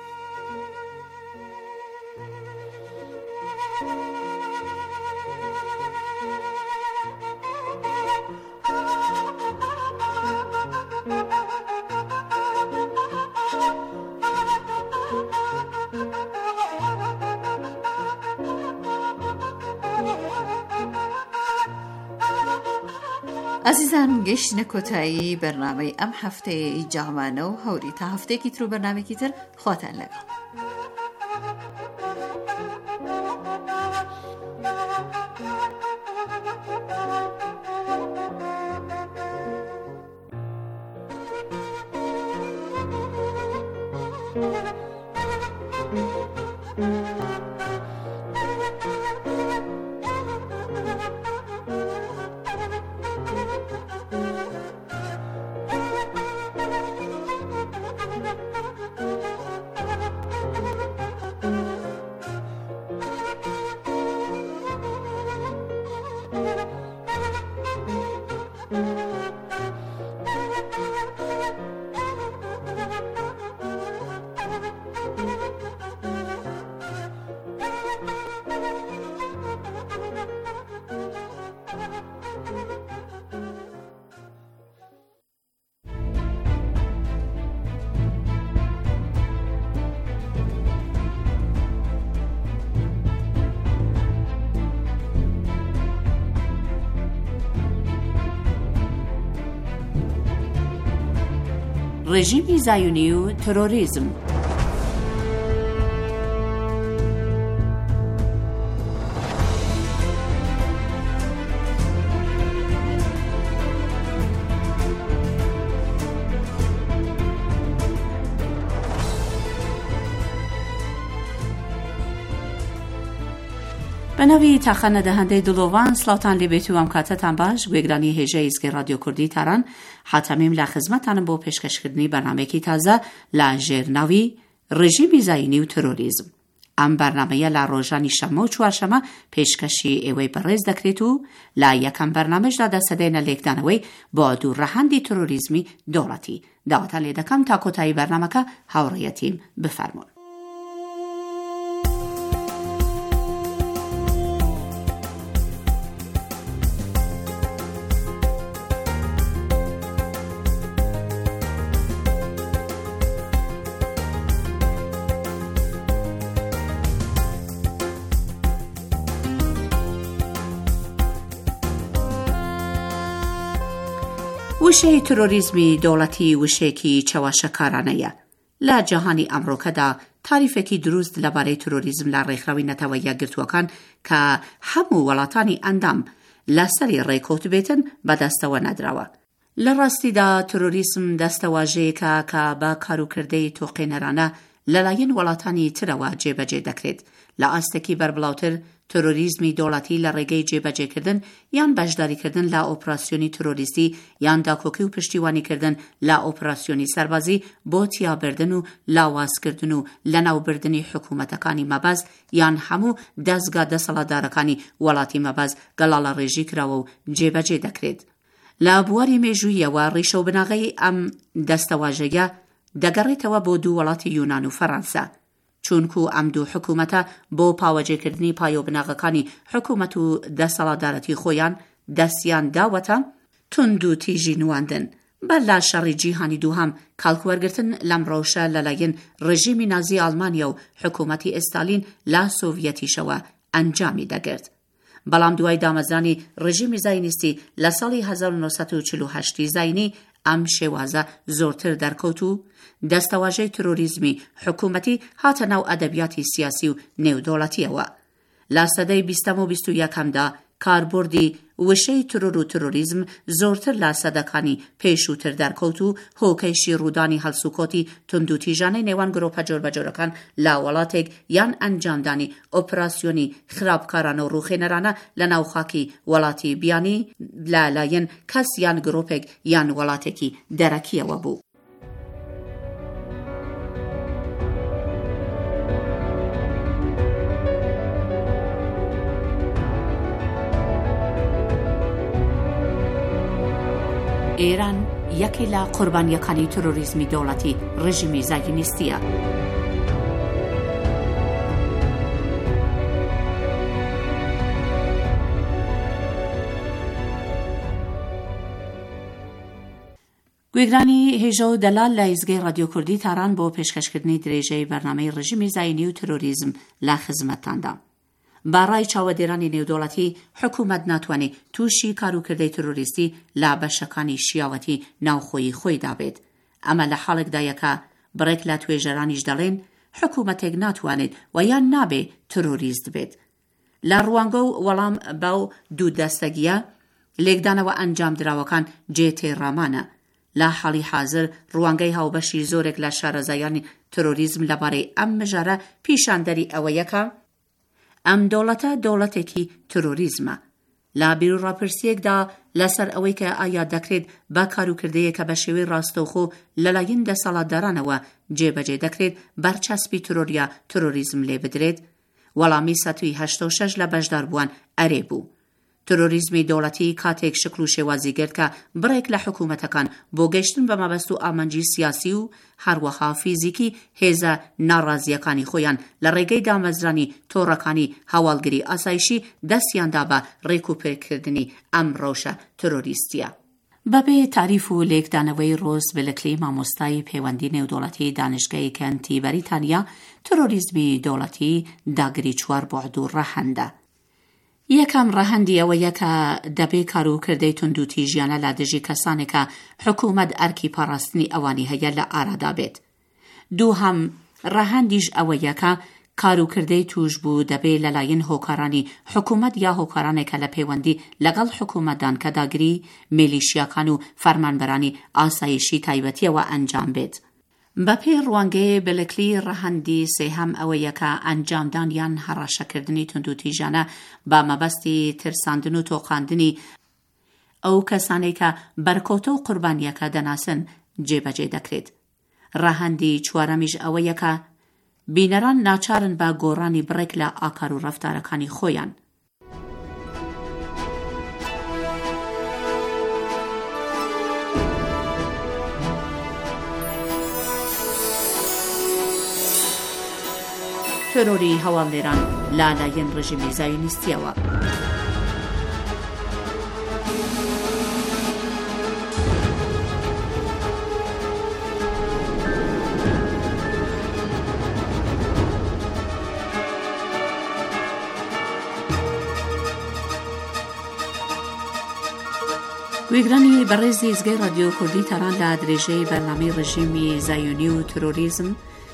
عزیزان گەیشتنە کۆتایی بەرنامەی ئەم هەفتەیەی جامانە و هەوری تا هەفتێکی تر و بەرنامێکی تر خواتان لەگەڵ رژیمی زایونی و تروریسم. به نوی تخنه دهنده دلوان سلاتان لیبیتو هم کاتتان باش گویگرانی هجه ایزگی رادیو کردی تران حتمیم لخزمتان با پیشکش کردنی برنامه کی تازه لاجر نوی رژیم زاینی و تروریزم. ام برنامه لا روزانی شما و چوارشما پیشکشی ایوی برز دکریتو لا یکم برنامه جدا سدین لیکدانوی با دو رهندی تروریزمی دولتی. دعوتا لیدکم تا کتای برنامه که هاوریتیم بفرمون. وشەی تروریزمی دەوڵەتی وشەیەکی چاواشەکارانەیە. لە جیهانی ئەمڕۆکەدا تاریفێکی دروست لەبارەی تروریزم لە ڕێکخراوی نەتەوە یەکگرتووەکان کە هەموو وڵاتانی ئەندام لەسەری ڕێکەوت بێتن بەدەستەوە نەدراوە. لە ڕاستیدا تروریزم دەستەواژەیەکە کە بە کاروکردەی تۆقێنەرانە لەلایەن وڵاتانی ترەوە جێبەجێ دەکرێت. لە ئاستێکی بەربڵاوتر تروریزمی دەوڵەتی لە ڕێگەی جێبەجێکردن یان بەشداریکردن لە ئۆپراسیۆنی تروریستی یان داکۆکی و پشتیوانیکردن لە ئۆپراسیۆنی سەربازی بۆ تیابردن و لاوازکردن و لەناوبردنی حکوومەتەکانی مەبەز یان هەموو دەستگا دەسەڵاتدارەکانی وڵاتی مەبەز گەڵاڵە ڕێژی کراوە و جێبەجێ دەکرێت. لە بواری مێژوویەوە ڕیشە و بناغەی ئەم دەستەواژەیە دەگەڕێتەوە بۆ دوو وڵاتی یونان و فەڕەنسا. چونکو ئەم دوو حکوومەتە بۆ پاوەجێکردنی پایۆبناغەکانی حکوومەت و دەسەڵاتدارەتی خۆیان دەستیان داوەتە تند و تیژی نواندن بەر لە شەڕی جیهانی دووهەم کاڵکوەرگرتن لەم ڕەوشە لەلایەن ڕژیمی نازی ئەڵمانیا و حکوومەتی ئێستالین لە سۆڤیەتیشەوە ئەنجامی دەگرت. بەڵام دوای دامەزرانی ڕژیمی زاینیستی لە ساڵی هەزار و نۆسەد و چل و هەشت زاینی ئەم شێوازە زۆرتر دەرکەوت و دەستەواژەی تروریزمی حکوومەتی هاتە ناو ئەدەبیاتی سیاسی و نێودەوڵەتیەوە. لە سەدەی بیستەم و بیست و یەکەمدا کاربردی وشەی ترور و تروریزم زۆرتر لە سەدەکانی پێشووتر دەرکەوت و هۆکەیشی ڕوودانی هەڵسوکۆتی تند و تیژانەی نێوان گرۆپە جۆربەجۆرەکان لە وڵاتێک یان ئەنجامدانی ئۆپراسیۆنی خراپکارانە و ڕووخێنەرانە لە ناو خاکی وڵاتی بیانی لەلایەن کەس یان گرۆپێک یان وڵاتێکی دەرەکیەوە بوو. ئێران یەکێ لە قوربانیەکانی تروریزمی دەوڵەتی ڕژیمی زاینیستیە. گوێگرانی هێژە و دەلال لە ئیزگەی ڕادیۆ کوردی تاران بۆ پێشکەشکردنی درێژەی بەرنامەی ڕژیمی زاینی و تروریزم لە خزمەتتاندا. باڕای چاوەدێرانی نێودەوڵەتی حکوومەت ناتوانێت تووشی کاروکردەی تروریستی لە بەشەکانی شیاوەتی ناوخۆیی خۆی دابێت. ئەمە لە حاڵێکدایەکە بڕێک لە توێژەرانیش دەڵێن حکوومەتێک ناتوانێت و یان نابێ تروریست بێت. لە ڕوانگە و وەڵام باو دوو دەستەگیە لێکدانەوە ئەنجام دراوەکان جێتێڕامانە. لە حاڵی حاضر ڕوانگەی هاوبەشی زۆرێک لە شارەزایانی تروریزم لەبارەی ئەم مژارە پیشاندەری ئەوەیەکە ئەم دەوڵەتە دەوڵەتێکی تروریزمە. لە بیرۆڕاپرسیەکدا لەسەر ئەوەی کە ئایا دەکرێت بە کاروکردەیەکە بە شێوەی ڕاستەوخۆ لەلایەن دەسەڵاتدارانەوە جێبەجێ دەکرێت بەرچەسپی ترۆریا تروریزم لێ بدرێت، وەڵامی سەتوی هەشتە و شەش لە بەشداربووان ئەرێ بوو. تروریزمی دەوڵەتی کاتێک شکل و شێوازی گرت کە بڕێک لە حکوومەتەکان بۆ گەیشتن بە مەبەست و ئامانجی سیاسی و هەروەها فیزیکی هێزە ناڕازیەکانی خۆیان لە ڕێگەی دامەزرانی تۆڕەکانی هەواڵگری ئاسایشی دەستیاندا بە ڕێکوپێکردنی ئەم ڕەوشە تروریستیە. بەبێ تاریف و لێکدانەوەی ڕۆز بلکلی مامۆستای پەیوەندی نێودەوڵەتی دانیشگای کەنتی بەریتانیا، تروریزمی دەوڵەتی داگری چوار بۆعد و ڕەهەندە. یەکەم ڕەهەندی ئەوەیە کە دەبێ کاروکردەی تند و تیژیانە لە دژی کەسانێکە حکوومەت ئەرکی پاراستنی ئەوانی هەیە لە ئارادا بێت. دووهەم ڕەهەندیش ئەوەیە کە کاروکردەی توش بوو دەبێ لەلایەن هۆکارانی حکوومەت یا هۆکارانێکە لە پەیوەندی لەگەڵ حکوومەتدان کە داگری میلیشیاکان و فەرمانبەرانی ئاسایشی تایبەتیەوە ئەنجام بێت. بەپێ ڕوانگەیە بەلەکلی ڕەهەندی سێهەم ئەوەیە کە ئەنجامدانیان هەڕەشەکردنی توندوتیژانە با مەبەستی ترساندن و تۆقاندنی ئەو کەسانەی کە بەرکۆتە و قوربانیەکە دەناسن جێبەجێ دەکرێت. ڕەهەندی چوارەمیش ئەوەیە کە بینەران ناچارن بە گۆڕانی بڕێک لە ئاکار و ڕەفتارەکانی خۆیان. تۆرۆری هەواڵێران لالایەن ڕژیمی زایۆنیستیەوە. گوێگرانی بەڕێزی زگەی رادیۆ کوردی تەران لە درێژەی بەرنامەی ڕژیمی زایۆنی و تۆرۆریزم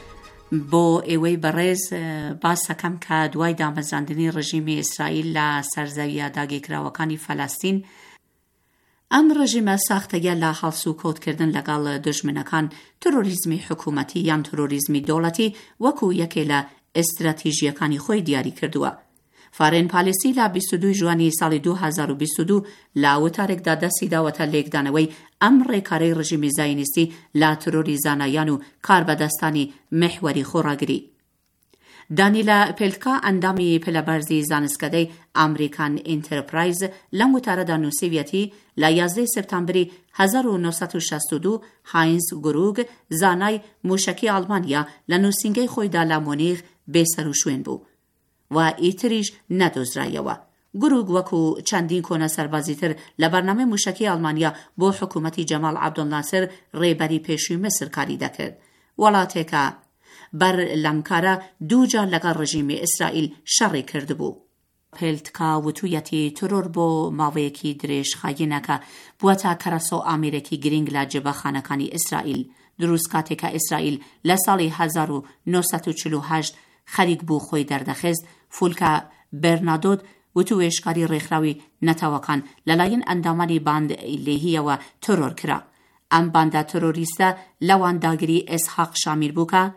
بۆ ئێوەی بەڕێز باس دەکەم کە دوای دامەزراندنی ڕژیمی ئیسرائیل لە سەرزەویە داگیرکراوەکانی فەلەستین ئەم ڕژیمە ساختەیە لە هەڵس و کۆتکردن لەگەڵ دژمنەکان تۆرۆریزمی حکوومەتی یان تۆرۆریزمی دەوڵەتی وەکو یەکێ لە ئستراتیژیەکانی خۆی دیاری کردووە. فارێن پالیسی لە بیست و دوو ژوانی ساڵی دوو هەزار و بیست و دوو لە وتارێکدا دەستی داوەتە لێکدانەوەی ئەم ڕێکارەی ڕژیمی زایۆنیستی لە تۆرۆری زانایان و کاربەدەستانی محوەری خۆڕاگری. دانیلا پێلتکا ئەندامی پلەبەرزی زانستکەدەی ئامریکان ئینتەرپرایز لەم وتارەدا نووسیویەتی لە یازدەی سپتامبری هەزار و نۆسەد و شەست و دوو هاینز گروگ زانای موشەکی ئەڵمانیا لە نووسینگەی خۆیدا لە مۆنیغ بێسەر و شوێن بوو و ئیتریش نەدۆزرایەوە. گروگ وەکو چەندین کۆنە سەربازی تر لە بەرنامەی موشەکی ئەڵمانیا بۆ حکوومەتی جەمال عەبدولناسر ڕێبەری پێشووی مەسر کاری دەکرد. وڵاتێکە بەر لەم کارە دووجار لەگەڵ ڕژیمی ئیسرائیل شەڕی کردبوو. پێلتکا وتوویەتی تۆرۆر بۆ ماوەیەکی درێژ خاینەکە بووەتە کەرەسە و ئامێرێکی گرنگ لە جێبەخانەکانی ئیسرائیل دروست کاتێکە ئیسرائیل لە ساڵی هەزار و نۆسەد و چل و هەشت خەریک بوو خۆی دەردەخست. فولکە بەرنادۆت وتو وێشکاری ڕێکخراوی نەتەوەکان لەلایەن ئەندامانی باند لێهیەوە تۆرۆر کرا. ئەم باندا تۆرۆریستە لەوان داگیری ئێسحاق شامیر بوو کە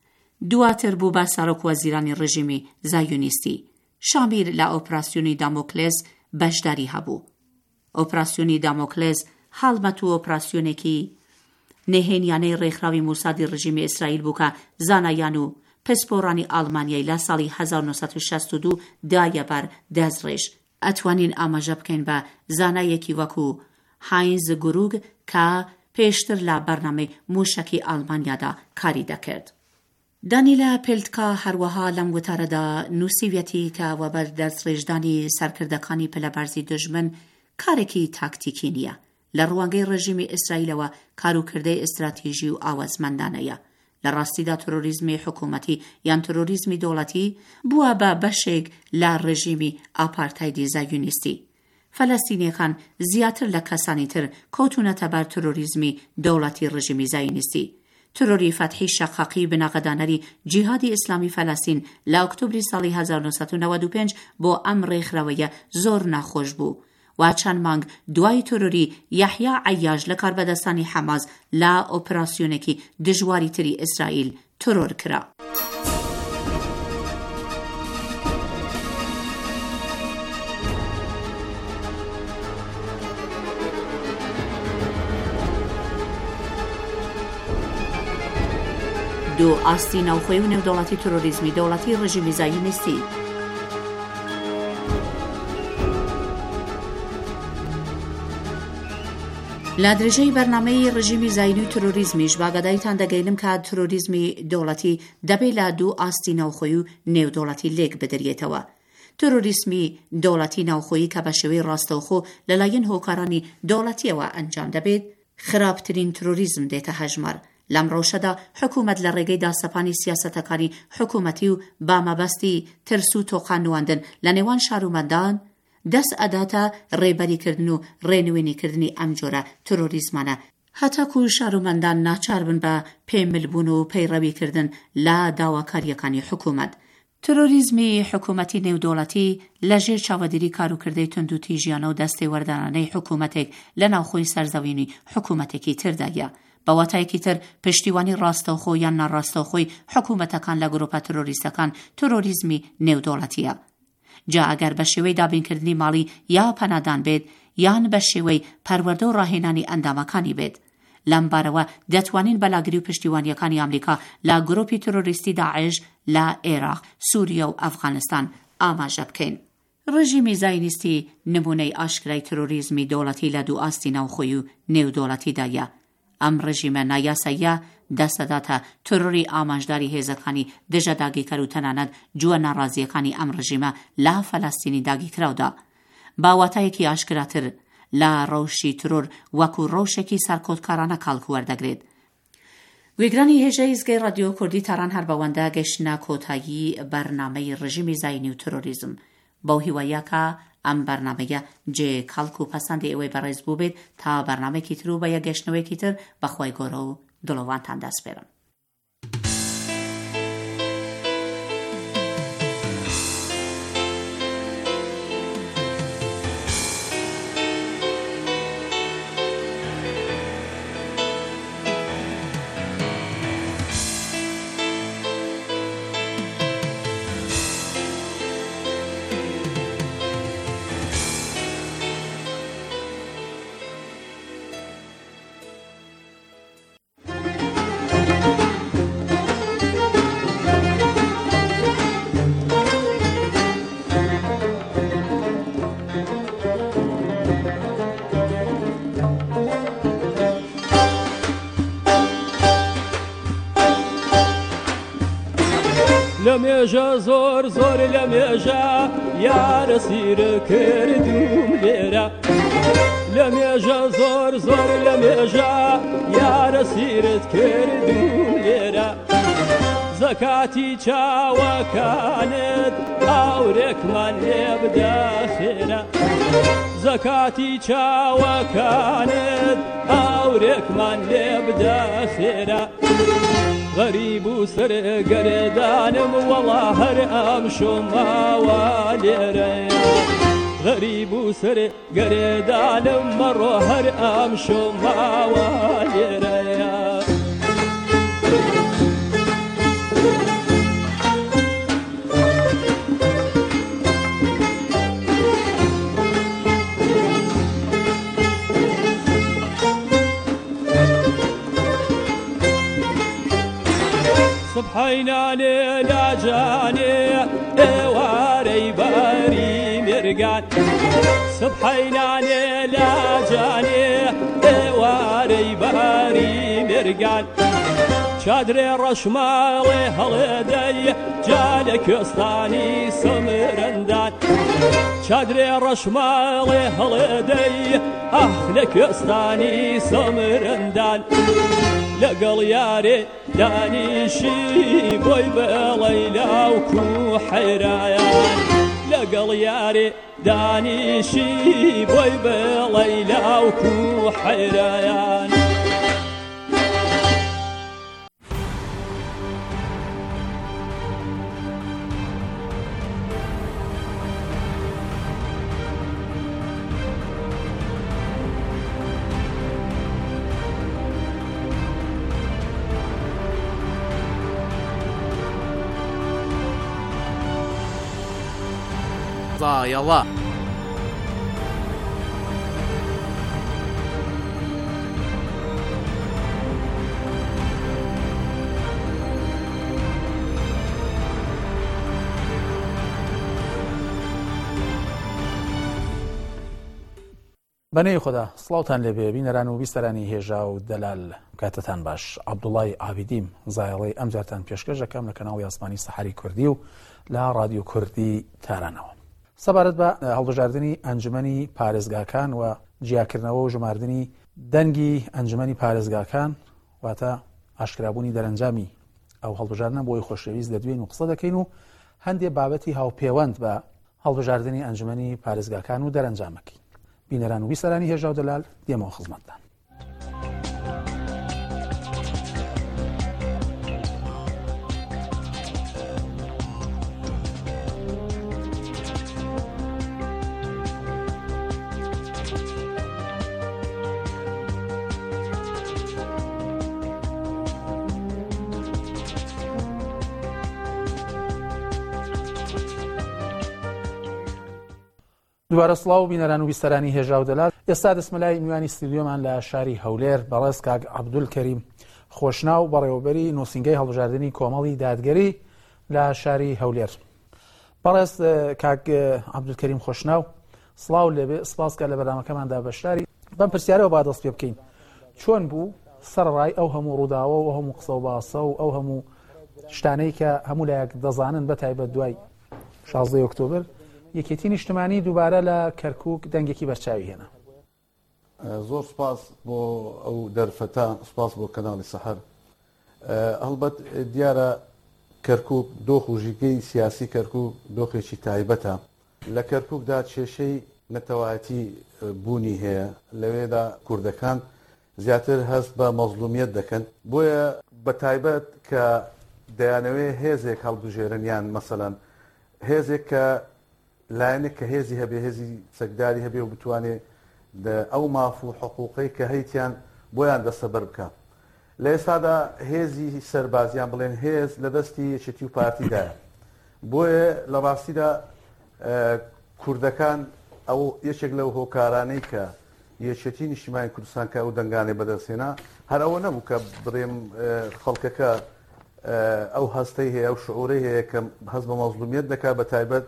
دواتر بوو بە سەرۆک وەزیرانی ڕژیمی زایۆنیستی. شامیر لە ئۆپراسیۆنی دامۆکلێس بەشداری هەبوو. ئۆپراسیۆنی دامۆکلێس هەڵمەت و ئۆپراسیۆنێکی نهێنیانەی ڕێکخراوی موسادی ڕژیمی ئیسرائیل بوو کە زانایان و پسپۆڕانی ئاڵمانیای لە ساڵی هەزار و نۆسەد و شەست و دوو دایە بەر دەستڕێژ. ئەتوانین ئاماژە بکەین بە زانایەکی وەکو هاینز گروگ کە پێشتر لە بەرنامەی موشەکی ئاڵمانیادا کاری دەکرد. دانیلا پێلتکا هەروەها لەم وتارەدا نووسیویەتی کە وەبەر دەستڕێژدانی سەرکردەکانی پلەبەرزی دژمن کارێکی تاکتیکی نییە. لە ڕوانگەی ڕژیمی ئیسرائیلەوە کاروکردەی ئستراتیژی و ئاوەزمەندانەیە. لە ڕاستیدا تۆرۆریزمی حکوومەتی یان تۆرۆریزمی دەوڵەتی بووە بە بەشێک لە ڕژیمی ئاپارتایدی زایۆنیستی. فەلەستینیەکان زیاتر لە کەسانی تر کۆتونەتە بەر تۆرۆریزمی دەوڵەتی ڕژیمی زایۆنیستی. تۆرۆری فەتحی شەقاقی بناغەدانەری جیهادی ئیسلامی فەلەستین لە ئۆکتۆبری ساڵی هەزار و نۆسەد و نەوەد و پێنج بۆ ئەم ڕێکخراوەیە زۆر ناخۆش بوو و چەند مانگ دوای تۆرۆری یەحیا عەیاژ لە کاربەدەستانی حەماس لە ئۆپراسیۆنێکی دژواری تری ئیسرائیل تۆرۆر کرا. دو ئاستی ناوخۆیی و نێودەوڵەتی تۆرۆریزمی دەوڵەتی ڕژیمی زایۆنیستی. لە درێژەی بەرنامەی ڕژیمی زایۆنی و تۆرۆریزمیش باگادایتان دەگەینم کە تۆرۆریزمی دەوڵەتی دەبێت لە دوو ئاستی ناوخۆیی و نێودەوڵەتی لێک بدرێتەوە. تۆرۆریزمی دەوڵەتی ناوخۆیی کە بە شێوەی ڕاستەوخۆ لەلایەن هۆکارانی دەوڵەتیەوە ئەنجام دەبێت خراپترین تۆرۆریزم دێتە هەژمار. لەم ڕەوشەدا حکوومەت لە ڕێگەی داسەپانی سیاسەتەکانی حکوومەتی و بامەبەستی ترس و تۆقانواندن لە نێوان شارومەندان دەست ئەداتە ڕێبەریکردن و ڕێنوێنیکردنی ئەم جۆرە تۆرۆریزمانە هەتاکو شارومەندان ناچار بن بە پێملبوون و پەیڕەویکردن لە داواکاریەکانی حکوومەت. تۆرۆریزمی حکوومەتی نێودەوڵەتی لەژێر چاوەدێری کاروکردەی توندوتیژیانە و دەستێوەردانانەی حکوومەتێک لە ناوخۆی سەرزەوینی حکوومەتێکی تردایە. بە واتایەکی تر پشتیوانی ڕاستەوخۆ یان ناڕاستەوخۆی حکوومەتەکان لە گروپە تۆرۆریستەکان تۆرۆریزمی نێودەوڵەتیە. جا ئەگەر بە شێوەی دابینکردنی ماڵی یا پەنادان بێت یان بە شێوەی پەروەردە و ڕاهێنانی ئەندامەکانی بێت. لەم بارەوە دەتوانین بەلاگری و پشتیوانیەکانی ئەمریکا لە گروپی تۆرۆریستی داعش لە عێراق، سووریا و ئەفغانستان ئاماژە بکەین. ڕژیمی زاینیستی نمونەی ئاشکرای تۆرۆریزمی دەوڵەتی لە دوو ئاستی ناوخۆیی و نێودەوڵەتیدایە. ئەم ڕژیمە نایاساییە دەسەداتە تۆرۆری ئاماژداری هێزەکانی دژە داگیرکەر و تەنانەت جووە ناڕازیەکانی ئەم ڕژیمە لە فەلەستینی داگیرکراودا. باواتایەکی ئاشکراتر لە ڕەوشی ترۆر وەکو ڕەوشێکی سەرکۆتکارانە کاڵکو وەردەگرێت. گوێگرانی هێژەی ئیزگەی ڕادیۆ کوردی تاران هەر بەوەندە گەشتنە کۆتایی بەرنامەی ڕژیمی زاینی و تۆرۆریزم. بەو هیوایەکە ئەم بەرنامەیە جێ کاڵک و پەسەندی ئەوەی بەڕێز بوو بێت تا بەرنامێکی تر و بە یەکگەشتنەوەیەکی تر بەخوای گۆرە و دڵەوانتان دەسپێرم. لەمێژە زۆر زۆر لەمێژە یارە سیرە کردوم لێرە لەمێژە زۆر زۆر لەمێژە یارە سیرت کردوم لێرە زەکاتی چاوەکانت ئاورێکمان لێ بدە خێرە زەکاتی چاوەکانت ئاورێکمان لێ بدە خێرە غەریب و سەرگەردانم وەڵا هەر ئەم شۆماوە لێرەیە غەریب و سەرگەردانم مەڕۆ هەر ئەم شۆماوە لێرەیە سبحەینانێ لاجانێ ئێوارەی بەری مێرگان سبحەینانێ لاجانێ ئێوارەی بەری مێرگان چادرێ ڕەشماڵێ هەڵێدەی جا لە کوێستانی سەمرەندان چادرێ ڕەشماڵێ هەڵێدەی ئەح لە کوێستانی سەمرەندان لەگەڵ یارێ دانیشی بۆی بەڵەی لاوکو حەیرایان لەگەڵ یارێ دانیشی بۆی بەڵەی لاوکو حەیرایان ضایەوە بەنێی خۆدا سڵاوتان لێبێ بینەران و بیستەرانی هێژا و دەلال کاتتان باش. عەبدوڵای ئابیدیم زایڵەی ئەم جارتان پێشکەش دەکەم لە کەناڵی ئاسمانی سەحەری کوردی و لە ڕادیۆ کوردی تارانەوە. سەبارەت بە هەڵبژاردننی ئەنجومەنی پارێزگاکان و جیاکردنەوە و ژماردنی دەنگی ئەنجومەنی پارێزگاکان واتە ئاشکرابوونی دەرەنجامی ئەو هەڵبژاردنە بۆی خۆشەویست دەدوێن و قسە دەکەین و هەندێک بابەتی هاوپەیوەند بە هەڵبژاردننی ئەنجومەنی پارێزگاکان و دەرەنجامەکەی. بینەران و بیسەرانی هێژا و دەلال دێمەوە خزمەتتان. دوبارە سڵاو بینەران و بیستەرانی هێژا و دەلات. ئێستا دەسمەلای میوانی ستیدیۆمان لە شاری هەولێر بەڕێز کاک عەبدولکەریم خۆشناو بەڕێوەبەری نووسینگەی هەڵبژاردننی کۆمەڵی دادگەری لە شاری هەولێر. بەڕێز کاک عەبدولکەریم خۆشناو سڵاو لێبێ، سپاسکە لە بەرنامەکەماندا بەشداری بەم پرسیارەوە با دەست پێ بکەین. چۆن بوو سەرڕای ئەو هەموو ڕووداوە و هەموو قسە و باسە و ئەو هەموو شتانەی کە هەموو لایەک دەزانن بەتایبەت دوای شازدەی ئۆکتۆبر یەکێتی نیشتمانی دووبارە لە کەرکووک دەنگێکی بەرچاوی هێنا؟ زۆر سپاس بۆ ئەو دەرفەتە، سپاس بۆ کەناڵی سەحەر. هەڵبەت دیارە کەرکووک دۆخ و ژیگەی سیاسی کەرکووک دۆخێکی تایبەتە. لە کەرکووکدا کێشەی نەتەوایەتی بوونی هەیە، لەوێدا کوردەکان زیاتر هەست بە مەزلومیەت دەکەن، بۆیە بە تایبەت کە دەیانەوێ هێزێک هەڵبژێرن، یان مەسەلەن هێزێک کە لایەنێک کە هێزی هەبێ، هێزی سەکداری هەبێ و بتوانێت ئەو ماف و حقوقی کە هەیتیان بۆیان دەستەبەر بکە. لە ئێستادا هێزی سەربازیان بڵێن هێز لە دەستی یەکێتی و پارتیدایە، بۆیە لە ڕاستیدا کوردەکان ئەو یەکێک لەو هۆکارانەی کە یەکێتی نیشتیمانی کوردستان کە ئەو دەنگانێ بەدەستێنا هەر ئەوە نەبوو کە بڕێم خەڵکەکە ئەو هەستەی هەیە، ئەو شعورەی هەیە کە هەست بە مەزلومیەت دەکات، بە تایبەت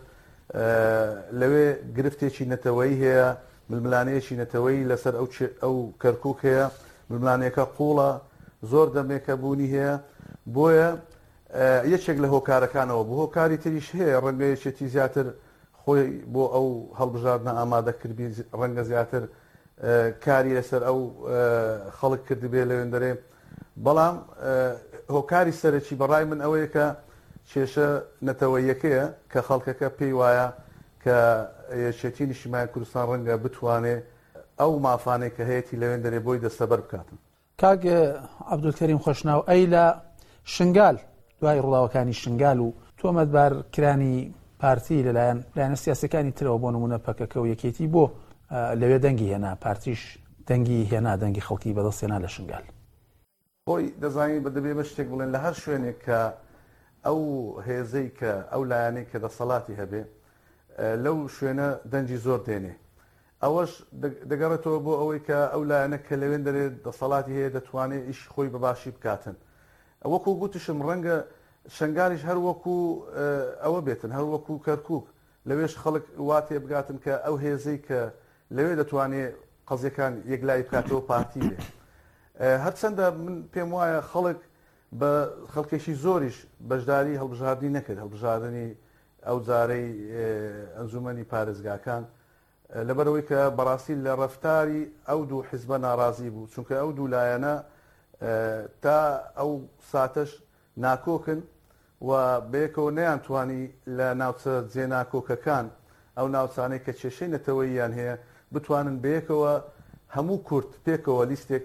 لەوێ گرفتێکی نەتەوەیی هەیە، ململانەیەکی نەتەوەیی لەسەر ئەو کەرکووک هەیە، ململانەیەکە قوڵە، زۆر دەمێکە بوونی هەیە. بۆیە یەکێک لە هۆکارەکانەوە بوو. هۆکاری تریش هەیە، ڕەنگە یەکێتی زیاتر خۆی بۆ ئەو هەڵبژاردنە ئامادەکردبی، ڕەنگە زیاتر کاری لەسەر ئەو خەڵک کردبێ لەوێندەرێ. بەڵام هۆکاری سەرەکی بەڕای من ئەوەیە کە کێشە نەتەوەیەکەیە کە خەڵکەکە پێی وایە کە یەکێتی نیشتیمانی کوردستان ڕەنگە بتوانێت ئەو مافانەی کە هەیەی لەوێندەرێ بۆی دەستەبەر بکاتن. کاک عەبدولکەریم خۆشناو، ئەی لە شنگال دوای ڕووداوەکانی شنگال و تۆمەتبارکرانی پارتی لەلایەن لایەنە سیاسەکانی ترەوە بۆ نمونە پەکەکە و یەکێتی بۆ لەوێ دەنگی هێنا، پارتیش دەنگی هێنا، دەنگی خەڵکی بەدەستێنا لە شنگال. خۆی دەزانین بە دەبێ بە شتێک بڵێن لە هەر شوێنێک کە ئەو هێزەی کە ئەو لایەنەی کە دەسەڵاتی هەبێ لەو شوێنە دەنجی زۆر دێنێ. ئەوەش دەگەڕێتەوە بۆ ئەوەی کە ئەو لایەنە کە لەوێن دەرێت دەسەڵاتی هەیە دەتوانێت ئیش خۆی بەباشی بکاتن. وەکو گوتشم ڕەنگە شنگاریش هەر وەکو ئەوە بێتن، هەر وەکو کەرکووک لەوێش خەڵک واتێ بگاتن کە ئەو هێزەی کە لەوێ دەتوانێت قەزیەکان یەکلای بکاتەوە پارتی بێ. هەرچەندە من پێم وایە خەڵک بە خەڵکێکی زۆریش بەشداری هەڵبژاردننی نەکرد، هەڵبژاردننی ئەو جارەی ئەنجومەنی پارێزگاکان، لەبەرەوەی کە بەڕاستی لە ڕەفتاری ئەو دوو حیزبە ناڕازی بوو، چونکە ئەو دوو لایەنە تا ئەو ساتەش ناکۆکن و بەیەکەوە نەیانتوانی لە ناوچە جێ ناکۆکەکان ئەو ناوچانەی کە کێشەی نەتەوەییان هەیە بتوانن بەیەکەوە هەموو کورد پێکەوە لیستێک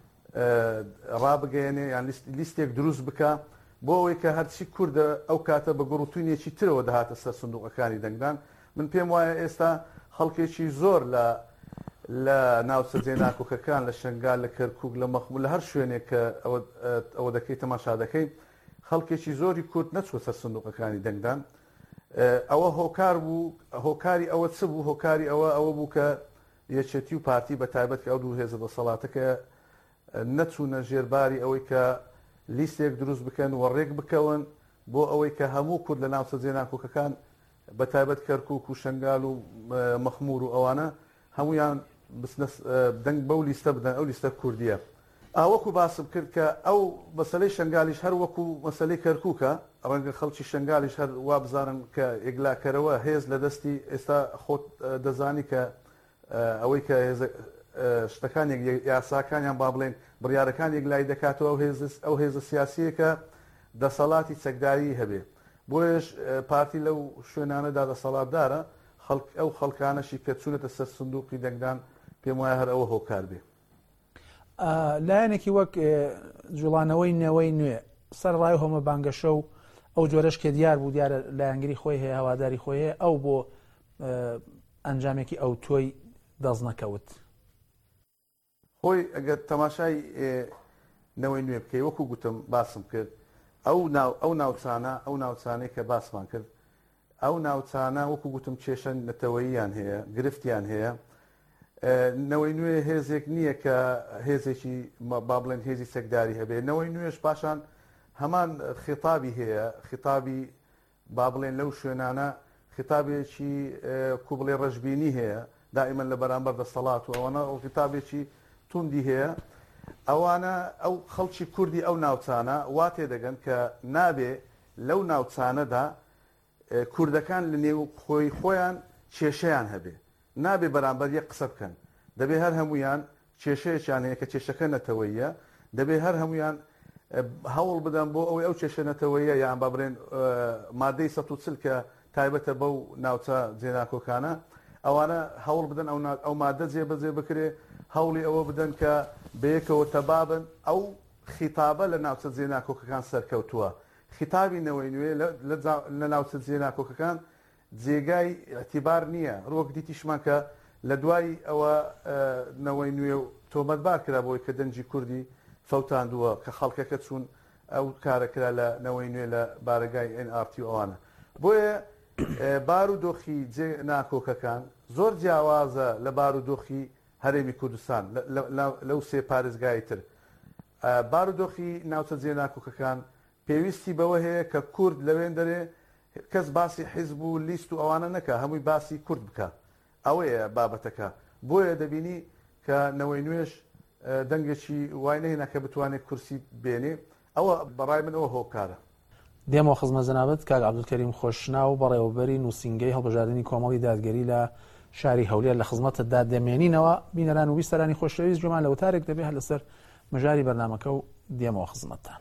ڕابگەێنێ، یان لیستێک دروست بکە بۆ ئەوەی کە هەرچی کووردە ئەو کاتە بە گوڕوتوینێکی ترەوە دەهاتە سەر سندوقەکانی دەنگدان. من پێم وایە ئێستا خەڵکێکی زۆر لە لە ناوچە جێ ناکۆکەکان، لە شنگال، لە کەرکووک، لە مەخموو، لە هەر شوێنێک کە ئەوە دەکەی تەماشا دەکەین، خەڵکێکی زۆری کورد نەچوە سەر سندوقەکانی دەنگدان. ئەوە هۆکار بوو. هۆکاری ئەوە چ بوو؟ هۆکاری ئەوە ئەوە بوو کە یەکێتی و پارتی بە تایبەت کە ئەو دوو هێزە دەسەڵاتەکە نەچوونە ژێرباری ئەوەی کە لیستێک دروست بکەن و ڕێک بکەون بۆ ئەوەی کە هەموو کورد لە ناوچە جێ ناکۆکەکان بە تایبەت کەرکووک و شنگال و مەخموور و ئەوانە هەمویان دەنگ بەو لیستە بدەن. ئەو لیستە کوردیە. ئاوەکو باسم کرد کە ئەو مەسەلەی شنگالیش هەر وەکو مەسەلەی کەرکووکە، ڕەنگە خەڵکی شنگالیش هەر وا بزانن کە یەکلاکەرەوە هێز لە دەستی ئێستا خۆت دەزانی کە ئەوەی کە شتەکانێک یاساکانیان با بڵێن بڕیارەکان یەکلای دەکاتەوە ئەو هێزە سیاسیەکە دەسەڵاتی چەکداری هەبێ. بۆیش پارتی لەو شوێنانەدا دەسەڵاتدارە، ئەو خەڵکانەشی کە چوونەتە سەر سندوقی دەنگدان پێم وایە هەر ئەوە هۆکار بێ. لایەنێکی وەک جوڵانەوەی نەوەی نوێ سەرڕای هۆمە بانگەشە و ئەو جۆرەش کە دیار بوو، دیارە لایەنگری خۆی هەیە، هەواداری خۆی هەیە، ئەو بۆ ئەنجامێکی ئەو تۆی دەست نەکەوت. خۆی ئەگەر تەماشای نەوەی نوێ بکەی، وەکو گوتم باسم کرد، ئەو ناوچانە ئەو ناوچانەی کە باسمان کرد ئەو ناوچانە وەکو گوتم کێشە نەتەوەییان هەیە گرفتیان هەیە نەوەی نوێ هێزێک نییە کە هێزێکی با بڵێن هێزی سەکداری هەبێ نەوەی نوێش پاشان هەمان خیتابی هەیە خیتابی با بڵێن لەو شوێنانە خیتابێکی کو بڵێ ڕەشبینی هەیە دائیمەن لە بەرامبەر دەسەڵات و ئەوانە ئەو خیتابێکی توندی هەیە ئەوانە ئەو خەڵکی کوردی ئەو ناوچانە وا تێدەگەن کە نابێ لەو ناوچانەدا کوردەکان لە نێو خۆی خۆیان کێشەیان هەبێ نابێ بەرامبەر یەک قسە بکەن دەبێ هەر هەمویان کێشەیەکیان هەیە کە کێشەکە نەتەوەییە دەبێ هەر هەمویان هەوڵ بدەن بۆ ئەوەی ئەو کێشە نەتەوەییە یان با بڵێن مادەی سەد و چل کە تایبەتە بەو ناوچە جێناکۆکانە ئەوانە هەوڵ بدەن ئەو مادە جێبەجێ بکرێ هەوڵی ئەوە بدەن کە بەیەکەوە تەبابن ئەو خیتابە لە ناوچە جێناکۆکەکان سەرکەوتووە خیتابی نەوەی نوێ لە ناوچە جێناکۆکەکان جێگای ئەتیبار نییە ڕۆک دیتیشمان کە لە دوای ئەوە نەوەی نوێ و تۆمەتبار کرا بۆی کە دەنجی کوردی فەوتاندووە کە خەڵکەکە چوون ئەو کارەکرا لە نەوەی نوێ لە بارگای ئێن ئار تی ئەوانە بۆیە بار و دۆخی جێناکۆکەکان زۆر جیاوازە لە بار و دۆخی هەرێمی کوردستان لەو سێ پارێزگای تر بار و دۆخی ناوچە جێناکۆکەکان پێویستی بەوە هەیە کە کورد لەوێن دەرێ کەس باسی حیزب و لیست و ئەوانە نەکە هەمووی باسی کورد بکە ئەوەیە بابەتەکە بۆیە دەبینی کە نەوەی نوێش دەنگێکی وای نەهێنا کە بتوانێت کورسی بێنێ ئەوە بەڕای من ئەوە هۆکارە دێمەوە خزمە جەنابەت کاک عەبدولکەریم خۆشنا و بەڕێوەبەری نووسینگەی هەڵبژاردننی کۆمەڵی دادگەری لە شاری هەولێر لە خزمەتتدا دەمێنینەوە بینەران و بیستەرانی خۆشەویست گومان لە وتارێک دەبێت هەر لەسەر مژاری بەرنامەکە و دێمەوە خزمەتتان.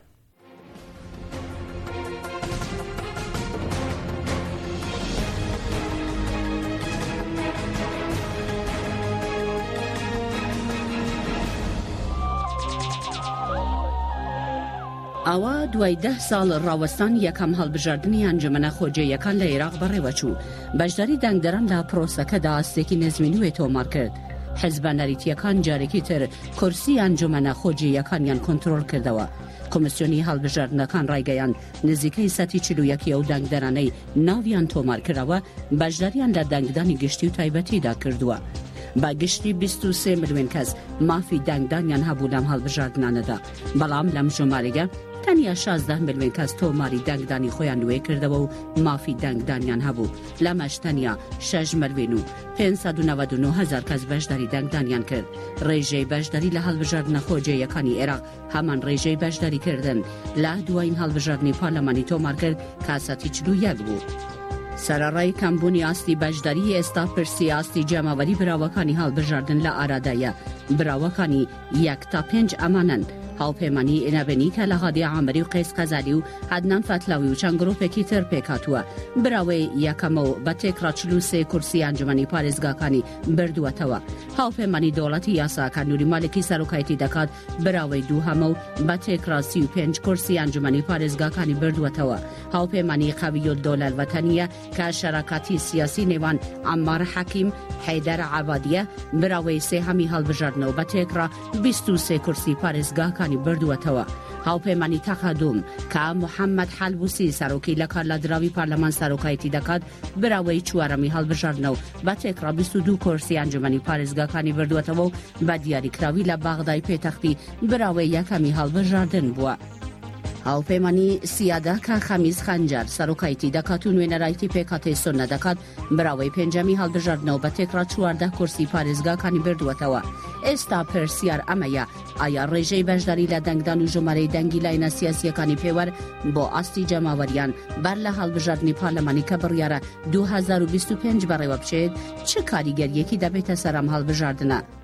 ئەوە دوای ده ساڵ ڕاوەستان یەکەم هەڵبژاردننی ئەنجومەنە خۆجێیەکان لە عێراق بەڕێوەچوو بەشداری دەنگدەران لە پرۆسەکەدا ئاستێکی نزمی نوێ تۆمار کرد حیزبە نەریتیەکان جارێکی تر کورسی ئەنجومەنە خۆجێیەکانیان کۆنتڕۆڵ کردەوە کۆمسیۆنی هەڵبژاردنەکان ڕایگەیاند نزیکەی سەتی چل و یەکی ئەو دەنگدەرانەی ناویان تۆمار کراوە بەشداریان لە دەنگدانی گشتی و تایبەتیدا کردووە با گشتی بیست و سێ ملیۆن کەس مافی دەنگدانیان هەبوو لەم هەڵبژاردنانەدا بەڵام لەم ژمارەیە تەنیا شازدە ملیۆن کەس تۆماری دەنگدانی خۆیان نوێ کردەوە و مافی دەنگدانیان هەبوو لەمەش تەنیا شەش ملیۆن و پێنج سەد و نەوەد و نۆ هەزار کەس بەشداری دەنگدانیان کرد ڕێژەی بەشداری لە هەڵبژاردنە خۆجێیەکانی عێراق هەمان ڕێژەی بەشداری کردن لە دوایین هەڵبژاردنی پارلەمانی تۆمار کرد کە سەتی چل و یەک بوو سەرەڕای کەمبوونی ئاستی بەشداری ئێستا پرسی ئاستی جەمەوەری براوەکانی هەڵبژاردن لە ئارادایە براوەکانی یەک تا پێنج ئەمانن هاوپەیمانی ئێنەبێنی کە لە هادی عامری و قەیس قەزالی و عەدنان فەتلاوی و چەند گرۆپێکی تر پێکهاتووە براوەی یەکەمە و بە تێکرا چل و سێ کورسی ئەنجومەنی پارێزگاکانی بردووەتەوە هاوپەیمانی دەوڵەتی یاساکە نووری مالکی سەرۆکایەتی دەکات براوەی دووهەمە و بە تێکرا سی و پێنج کورسی ئەنجومەنی پارێزگاکانی بردووەتەوە هاوپەیمانی قەوی الدەولە الوەتەنیە کە شەراکەتی سیاسی نێوان عەمار حەکیم حەیدەر عەبادیە براوەی سێهەمی هەڵبژاردنەوە بە تێکرا بیست و سێ کورسی پارێزگاکانی بردووەتەوە هاوپەیمانی تەقەدوم کە محەممەد حەلبوسی سەرۆکی لە کارلادراوی پارلەمان سەرۆکایەتی دەکات براوەی چوارەمی هەڵبژاردنەوە بە تێکرا بیست و دوو کورسی ئەنجومەنی پارێزگاکانی بردووەتەوە و بە دیاریکراوی لە باغدای پێتەختی براوەی یەکەمی هەڵبژاردن بووە هاوپەیمانی سیادا کە خەمیز خەنجەر سەرۆکایەتی دەکات و نوێنەرایەتی پێکهاتەی سونە دەکات براوەی پێنجەمی هەڵبژاردنەوە بە تێکرا چواردە کورسی پارێزگاکانی بردووەتەوە ئێستا پرسیار ئەمەیە ئایا ڕێژەی بەشداری لە دەنگدان و ژمارەی دەنگی لاینە سیاسیەکانی پێوەر بۆ ئاستی جەماوەریان بەر لە هەڵبژاردننی پارلەمانی کە بڕیارە دوو هەزار و بیست و پێنج بەڕێوە بچێت چه کاریگەریەکی دەبێتە سەر ئەم هەڵبژاردنە